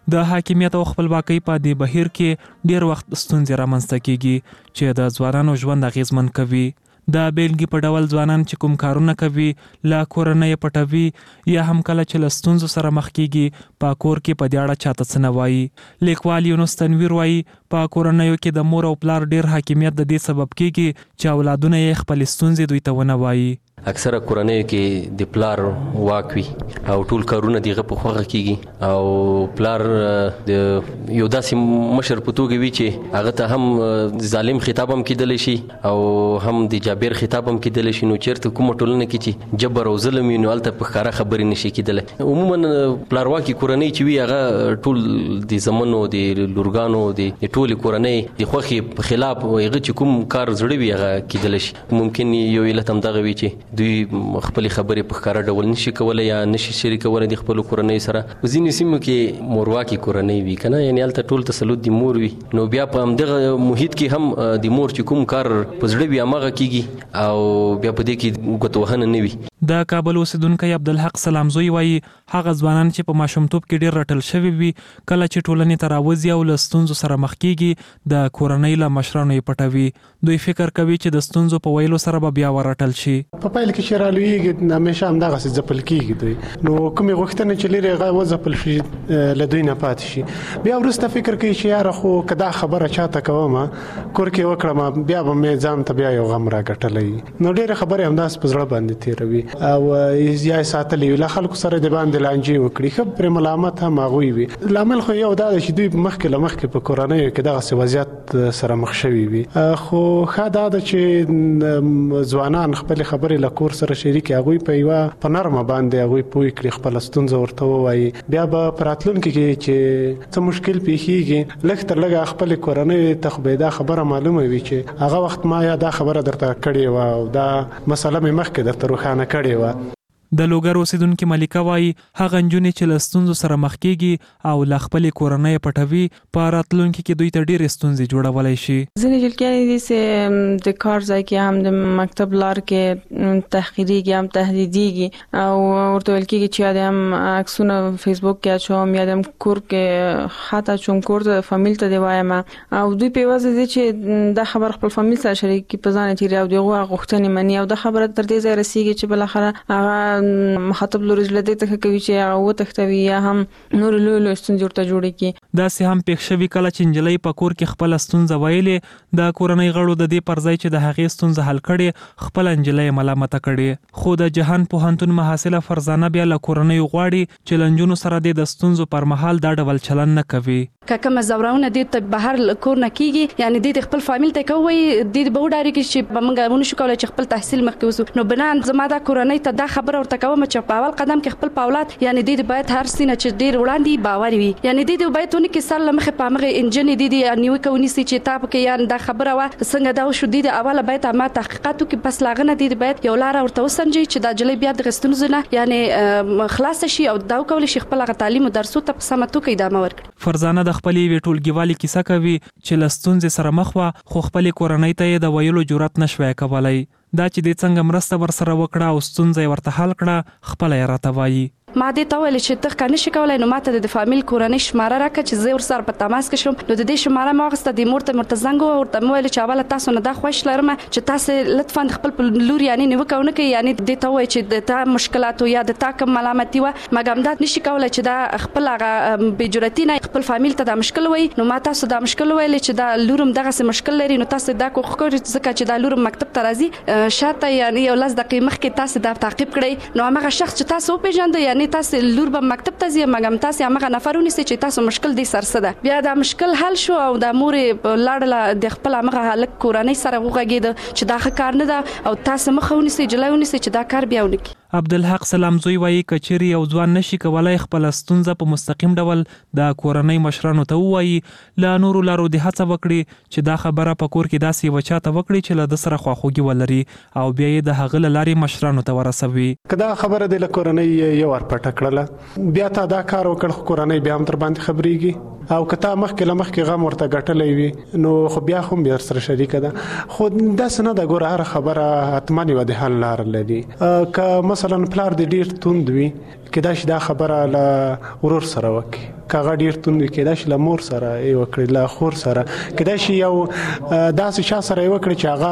Speaker 12: د حاکمیت او خپلواکۍ په دې بهیر کې ډیر وخت ستونزې رامنځته کیږي چې د ځوانانو ژوند اغیزمن کوي. د بیلګې په ډول ځوانان چې کوم کارونه کوي لا کورنۍ پټوي یا هم کله چې له ستونزو سره مخ کیږي په کور کې په دې اړه چاته څه نه وایي. لیکوال یونس تنویر وایي په کورنیو کې د مور او پلار ډیر حاکمیت د دې سبب کیږي چې اولادونه یې خپل ستونزې دوی ته ونه وایي.
Speaker 24: اکثره کورنۍ کې د پلار واک وي او ټول کارونه دغه په خوغه کیږي او پلار د یو داسې مشر په توګه وي چې هغه ته هم ظالم خطاب هم کیدل شي او هم د جابر خطاب هم کیدل شي. نو چیرته کومه ټولنه کې چې جبر او ظلم وي نو الته په ښکارا خبرې نشي کیدل. عموما پلارواکي کورنۍ چې وي هغه ټول د زمونو د لورګانو د ټول کورنۍ د خوخي په خلاف هغه چې کوم کار زړه وي هغه کیدل شي. ممکن یو علت هم دغه وي چې دوی خپل خبرې په ښکارا ډول نشي کولای یا نشي شریکولای د خپل کورنۍ سره. ځینې سیمو کې مورواکي کورنۍ وي کنه یعنی الته ټول تسلط د مور وي نو بیا په همدغه محیط کې هم د مور چې کوم کار په زړه وي هغه کیږي او بیا په دې کې ګوتوهنه نه وي.
Speaker 12: د کابل اوسیدونکو عبدالحق سلامزوی وایي هغه ځوانان چې په ماشومتوب کې ډیر رټل شوی وي کله چې ټولنې ته راوځي او له ستونزو سره مخ کیږي د کورنۍ له مشرانو یې پټوي. دوی فکر کوي چې د ستونزو په ویلو سره به بیا ورټل شي.
Speaker 5: په پایله کې چې رالویږي همیشه همدغه څه ځپل کیږي دوی نو کومې غوښتنې چې لري هغه وځپل شي له دوی نه پاتې شي. بیا وروسته فکر کوي چې یاره خو که دا خبره چاته کوم کور کې وکړم بیا به مې ځان ته بیا یو غم راګټلی نو ډېرې خبرې همداسې په زړه باندې تېروي او یا یې ساتلی وي له خلکو سره د باندې لانجې وکړي ښه پرې ملامت هم هغوی وي. لامل خو یو دا ده چې دوی مخکې له مخکې په کورنیو کې دغسې وضعیت سره مخ شوي وي. خو ښه دا ده چې ځوانان خپلې خبرې له کور سره شریکې هغوی په یوه په نرمه باندې هغوی پوه کړي خپله ستونزه ورته ووایي. بیا به په راتلونکي کې چې څه مشکل پیښیږي لږ تر لږه خپلې کورنۍ ته خو به دا خبره معلومه وي چې هغه وخت ما یا دا خبره درته کړې وه او دا مسله مې مخکې درته روښانه کړې وه.
Speaker 12: د لوګر اوسیدونکو ملکه وایي هغه نجونې چې له ستونزو سره مخ کیږي او له خپلې کورنۍ پټوي په راتلونکي کې دوی ته ډېرې ستونزې جوړولی شي.
Speaker 10: ځینې جلګیانې دي چې د کار ځای کې هم د مکتب لار کې تحقیریږي هم تهدیدیږي او ورته ویل کېږي چې یا د هم عکسونه فیسبوک کې اچوم یا د هم کور کې خط اچوم کور ته فامیل ته دې وایم او دوی په یوازې دي چې دا خبر خپل فامیل سره شریک کړي په ځان یې تېروي او د هغو غوښتنې مني او دا خبره تر دې ځایه رسېږي چې بالاخره هغه مخاطب لوري له دې ته کوي چې هغه وتښتوي یا هم نور لوی لوی ستونزې ورته جوړې کړي.
Speaker 12: داسې هم پېښ شوي کله چې نجلۍ په کور کې خپله ستونزه ویلې د کورنۍ غړو د دې پر ځای چې د هغې ستونزه حل کړې خپله نجلۍ ملامته کړې. خو د جهان پوهنتون محصله فرزانه بیا له کورنیو غواړي چې له نجونو سره د ستونزو پر مهال دا ډول چلن نه کوي.
Speaker 25: که کومه زورونه دې ته بهر کور نه کیږي یعنی دې خپل فامیل ته کوي دې به وډاري کې چې به موږ ونه شو کولای چې خپل تحصیل مخکې وسو نو بنان زما دا کورنۍ ته دا خبره ورته کوم چې په اول قدم کې خپل پاولات یعنی دې باید هر سینه چې ډیر وړاندې باور وي یعنی دې باید ونه کې سره مخه په مغه انجن دې دې نیو کوي چې تا په کې یان دا خبره وا څنګه دا شو دې اوله باید ما تحقیقاتو کې پس لاغنه دې باید یو لار ورته وسنجي چې دا جلې بیا د غستونزونه یعنی خلاص شي او دا کول شي خپل تعلیم او درسو ته سمتو کې ادامه ورکړي.
Speaker 12: فرزانه د خپلې وی ټولګیوالي کیسه کوي چې لستونځ سره مخ وا خو خپل کورنۍ ته د ویلو جرأت نشوي کولای. دا چې د څنګه مرسته ورسره وکړه او ستونزې ورته حل کړه خپل یې راته وایي.
Speaker 25: ما دې ته ویل چې ته کنه شي کولای نو ماته د فامیل کورنۍ شماره راکړه چې زه ور سره په تماس کې شم نو د دې شماره ما غسته د مورته مرتزنګ او ورته ویل چې اوله تاسو نه دا خوښ لرم چې تاسو لطفا خپل لور یعنی نو کوونه کې یعنی دې ته وای چې د تا مشکلات یا د تا کوم ملامتي و مګم دا نشي کولای چې دا خپل هغه بجرتی نه خپل فامیل ته دا مشکل وای نو ما تاسو دا مشکل ویل چې دا لورم دغه څه مشکل لري نو تاسو دا کوخ کوي ځکه چې دا لورم مکتب ته راځي شاته یعنی یو لاس دقیقې مخکې تاسو دا تعقیب کړئ نو هغه شخص چې تاسو پیژاند یعنی تاسو لور مکتب ته ځي مګم تاسو هغه نفرونه چې تاسو مشکل دي سرسده بیا دا مشکل حل شو او د مور لاړه د خپل هغه حالک کورنۍ سره وغږید چې دا کار نه ده او تاسو مخونه سي جلایونه سي چې دا کار بیا ونکي.
Speaker 12: عبدالحق سلامزوی وایي کچيري او ځوان نشي کولای خپل ستونزه په مستقیم ډول د کورنۍ مشرانو ته وایي لا نور لارو د هڅه وکړي چې دا خبره په کور کې داسې وچاته وکړي چې له سره خواخوږي ولري او بیا یې د هغه لاري مشرانو ته ورسوي.
Speaker 5: کدا خبره د کورنۍ یو ور پټ کړله بیا تا دا کار وکړ کورنۍ بیا هم تر باندې خبريږي او کته مخکې لمخکې غم ورته غټلې وي نو خو بیا هم بیا سره شریک ده خو دا سند د ګور هر خبره اتمنې و د حل لار لري که مثلا پلار د ډیر توند وي کدا چې دا خبره له ورور سره وکي کاغه ډیر توند کېدا شي لمور سره یو کړی لا خور سره کېدا شي یو داسې شا سره یو کړی چې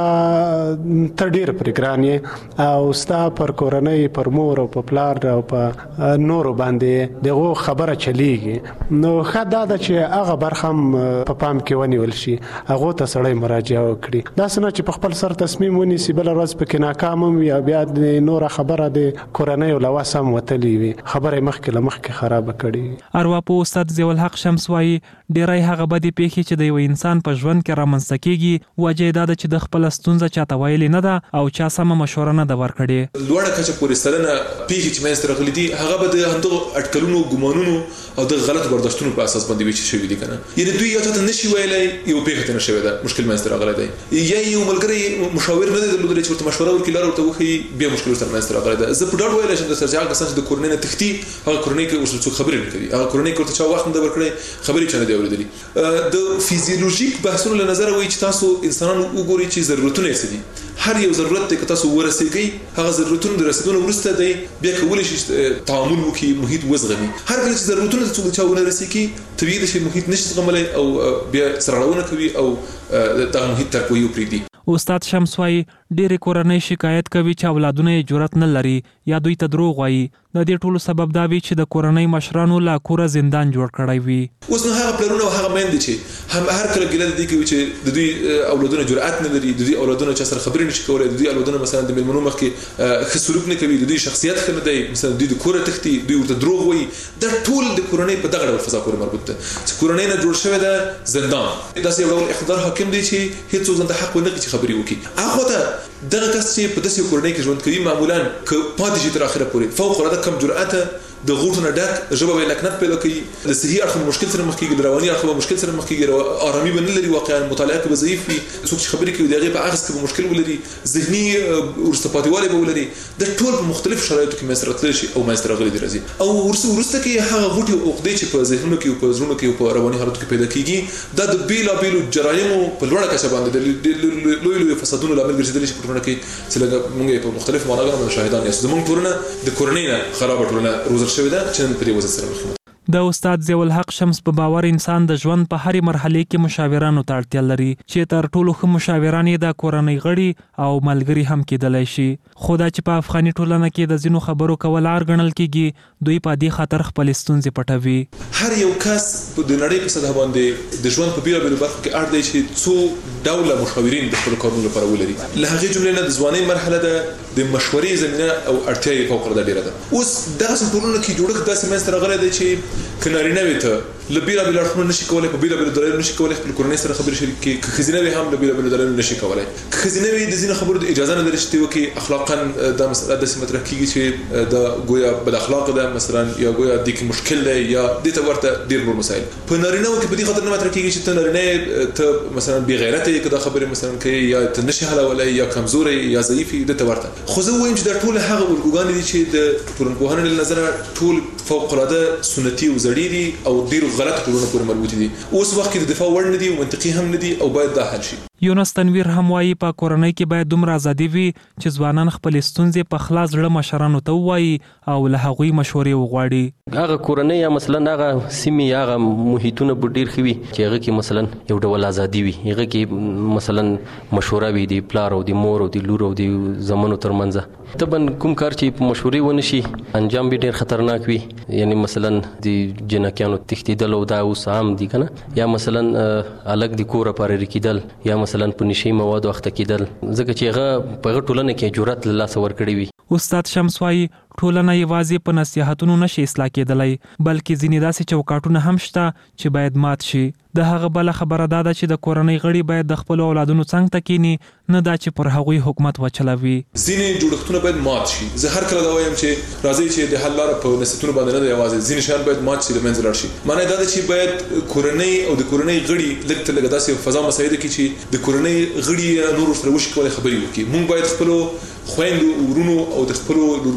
Speaker 5: هغه تر ډیر پرګران یې او ستا پر کورنۍ پر مور او په پلار او په نور باندې دغه خبره چلیږي نو خدا د چې هغه برخم په پام کې ونیول شي هغه ته سړی مراجعه وکړي دا څنګه چې په خپل سر تصمیم ونیسي بل ورځ پکې ناکام وي بیا د نور خبره د کورنۍ او لواسم وتلی وي خبره مخکې لمخکې خراب کړي
Speaker 12: ارواپو استاد ضیاء الحق شمس وايي ډیرای هغه بدی پیښې چې د یو انسان په ژوند کې رامنځته کیږي وجه دا چې د خپل ستونزه چاته ویلې نه ده او چا سم مشوره نه ده ورکړې
Speaker 13: لوړه کچه پورې سرنه پیښې چې مې سترغلي دي هغه به د همدغه اټکلونو ګمانونو او د غلط برداشتونو په اساس باندې وچ شوی دي کنه یعنی دوی یو ته نشي ویلای یو پیښه ته نشي ویلای مشکل مې سترغلي دی یا یو ملګری مشاور نه دی درلودل چې ورته مشوره ورکړي لاره ورته وخی بیا مشکل سره مې سترغلي دی زه په ډاډ ویل چې د سرجاګ کسان د کورنۍ نه تختی هغه کورنۍ کې ورسره څو خبرې نه کوي هغه کورنۍ کې ورته چا وخت نه ورکړي خبرې چا نه دی اورېدلې د فیزیولوژیک بحثونو له نظر وایي چې تاسو انسانانو وګورئ چې ضرورتونه یې څه دي هر یو ضرورت ته تاسو ورسېږئ هغه ضرورتونه د رسیدو وروسته دی بیا کولای شي تعامل وکړي محیط وزغمي هر کله چې ضرورتونه څه چا ونه رسېږي طبیعي د شي محیط نشي زغملای او بیا سرغړونه کوي او د محیط تر کوي پریدي
Speaker 12: استاد شمس وايي ډېر کورنۍ شکایت کوي چې اولادونه یې جرأت نه لري یا دوی ته دروغ وایي د دې ټولو سبب دا وي چې د کورنۍ مشرانو لا کوره زندان جوړ کړی وي
Speaker 13: اوس نو هغه پلرونه او هغه میندې چې هم هر کله ګیله دي کوي چې د دوی اولادونه جرأت نه لري د دوی اولادونه چې سره خبرې نشي کولای د دوی اولادونه مثلا د ملمنو مخ کې ښه سلوک نه کوي د دوی شخصیت ښه نه دی مثلا د دوی کوره تختی دوی ورته دروغ وایي دا ټول د کورنۍ په دغه ډول فضا پورې مربوط ده چې کورنۍ نه جوړ شوی ده زندان داسې یو ډول اقتدار حاکم دی چې هیڅ ځان ته حق ونه لري چې خبرې وکړي هغه ته دغه کس چې په داسې کورنۍ کې ژوند کوي معمولا ک پاتې شي تر اخره پورې فوق العاده کم جرأت د غوټونه ډک ژبه به لکنت پیدا کوي د صحي اړخ مشکل سره مخ کېږي د رواني اړخ مشکل سره مخ کېږي آرامي به نه لري واقعا مطالعه کې به ضعیف وي څوک چې خبرې کوي دغه په اخذ کې به مشکل ولري ذهني ورسته پاتېوالی به ولري د ټول په مختلف شرایطو کې مسرت لري او مسر غلي درځي او ورسته ورسته کې هغه غوټي او عقدې چې په ذهنونو کې او په زړونو کې او په رواني حالاتو کې پیدا کېږي دا د بیلا بیلو جرایمو په لوړه کچه باندې د لوی لوی فسادونو لامل ګرځېدلی چې په ټولنه کې چې لږ موږ په مختلفو معناګانو باندې شاهدان یو زموږ ټولنه د کورنۍ نه خراب ټولنه روزل شوې ده چې
Speaker 12: د استاد ضیاء الحق شمس په باور انسان د ژوند په هرې مرحله کې مشاورانو ته اړتیا لري چې تر ټولو ښه مشاوران یې د کورنۍ غړي او ملګري هم کېدلی شي خو دا چې په افغاني ټولنه کې د ځینو خبرو کول عار ګڼل کېږي دوی په دې خاطر خپل ستونزې پټوي
Speaker 13: هر یو کس د نړۍ په سطح باندې د ژوند په بیلابیلو برخو کې اړ دی چې څو ډوله مشاورین د خپلو کارونو لپاره ولري له هغې جملې نه د ځوانۍ مرحله ده د مشورې زمینه او اړتیا یې فوق العاده ډېره ده اوس دغسې ټولنو کې جوړښت داسې منځته راغلی دی چې که نارینه وي ته له بیلابیلو اړخونو نشي کولی په بیلابیلو دلایلو نشي کولی خپل کورنۍ سره خبرې شریک کړي که ښځینه وي هم له بیلابیلو دلایلو نشي کولی که ښځینه وي د ځینو خبرو د اجازه نه لري چې ته وکړي اخلاقا دا مسله داسې مطرح کېږي چې دا ګویا بد اخلاقه ده مثلا یا ګویا دې کې مشکل دی یا دې ته ورته ډېر نور مسایل په نارینهو کې په دې خاطر نه مطرح کېږي چې ته نارینه ته مثلا بې غیرته یې که دا خبرې مثلا کوي یا ته نشي حلولی یا کمزوری یا ضعیف یې دې ته ورته خو زه ووایم چې دا ټول هغه الګوګانې دي چې د ټولنپوهنې له نظره ټول فوق العاده سنتي او زړې دي او ډېرو غلطو ټولنو پورې مربوطې دي اوس وخت کې د دفاع وړ نه دي او منطقي هم نه دي او باید دا حل شي
Speaker 12: یونس تنویر هم وایي په کورنۍ کې باید دومره ازادي وي چې ځوانان خپلې ستونزې په خلاص زړه مشرانو ته ووایي او له هغوی مشورې وغواړي
Speaker 24: هغه کورنۍ یا مثلا هغه سیمې هغه محیطونه به ډېر ښه وي چې هغه کې مثلا یو ډول ازادي وي هغه کې مثلا مشوره وي د پلار او د مور او د لور او د زامنو ترمنځ طبعا کوم کار چې په مشورې ونه شي انجام به ډېر خطرناک وي یعنی مثلا د جنکیانو تښتېدل او دا اوس عام دي که نه یا مثلا الګ د کوره پارېرې کېدل یا مثلا په نشي موادو اخته کېدل ځکه چې هغه په هغه ټولنه کې جرأت له لاسه ورکړی وي
Speaker 12: استاد شمس وايي ټولنه یوازې په نصیحتونو نشي اصلاح کېدلی بلکې ځینې داسې چوکاټونه هم شته چې باید مات شي د هغه بله خبره دا ده چې د کورنۍ غړي باید د خپلو اولادونو څنګ ته کیني نه دا چې پر هغوی حکومت وچلوي
Speaker 13: ځینې جوړښتونه باید مات شي زه هر کله دا وایم چې راځئ چې د حل لاره په نصیحتونو باندې نه ده یوازې ځینې شیان باید مات شي له منځه لاړ شي معنی دا ده چې باید کورنۍ او د کورنۍ غړي لږ تر لږه داسې فضا مساعده کړي چې د کورنۍ غړي نور ورسره وشي کولی خبرې وکړي موږ باید خپلو خویندو ورونو او د خپلو لورګانو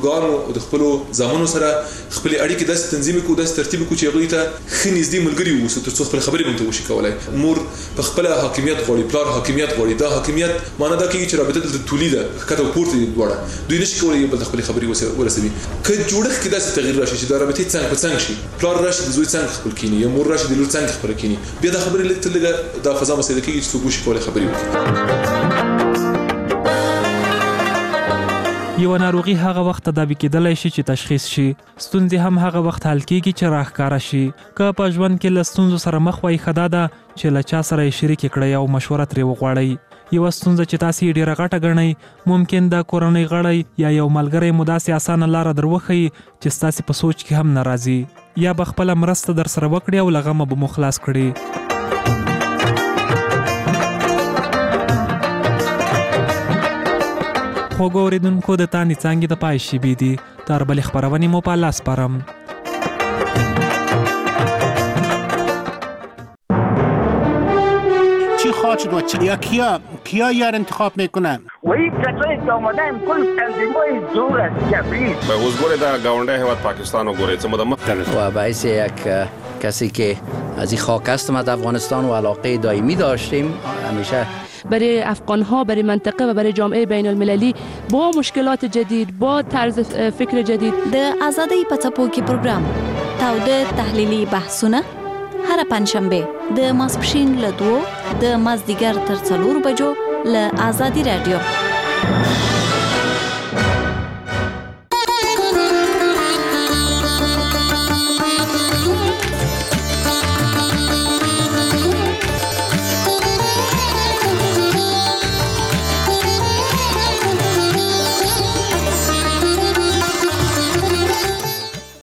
Speaker 13: او د خپل ځامنو سره خپل اړیکې داسې تنظیم کو داسې ترتیب کو چې هغه ته خنځ دي ملګری ووسو ترڅو خپل خبرې مونږ ته وشي کولای. مور په خپل حاکمیت غوړي، پلار حاکمیت غوړي. دا حاکمیت معنی دا کوي چې رابطه د تولید کته پورته دي وړه دوی نشي کولای یو بل خپل خبرې ورسوي. که جوړښت کې داسې تغییر راشي چې دا رابطه څنګه په څنګه شي، پلار راشي د زوی څنګه خپل کینی یا مور راشي د لور څنګه خپل کینی، بیا دا خبرې لته لګه دا فضا مسله کې چې څوک وشي کولای خبرې وکړي.
Speaker 12: یو ناروغي هغه وخت تداوی کېدلای شي چې تشخیص شي. ستونزې هم هغه وخت حل کېږي چې راښکاره شي. که په ژوند کې له ستونزو سره مخ وای خدا ده چې له چا سره یې شریک کړئ او مشوره ترې وغواړئ. یو ستونزه چې تاسو یې ډیره غټه ګڼئ ممکن د کورنۍ غړی یا یو ملګری مو داسې اسانه لاره دروخی چې ستاسو په سوچ کې هم ناراضي یا به خپل مرسته در سره وکړي او لغمه به مو خلاص کړي. خوږو اوریدونکو د تانې څانګې د پای شیبې دي. تر بلې خپرونې مو په لاس سپارم.
Speaker 11: چی خواهد شد و چی یا کیا کیا یار انتخاب میکنن؟
Speaker 14: و این کسایی که آمدن کل تنظیم‌های زور است جبری.
Speaker 15: به وزگوری در گاونده هواد پاکستان و گوری چه مدام
Speaker 16: و باعث یک کسی که از این خاک هستم از افغانستان و علاقه دائمی داشتیم همیشه
Speaker 25: برای افغان‌ها، برای منطقه و برای جامعه بین المللی با مشکلات جدید، با طرز فکر جدید.
Speaker 2: د آزادی په څپو کې پروګرام تاوده تحلیلي بحثونه هر پنځشنبه د ماسپښین له دوه د مازدیګر تر څلور بجو له آزادی رادیو.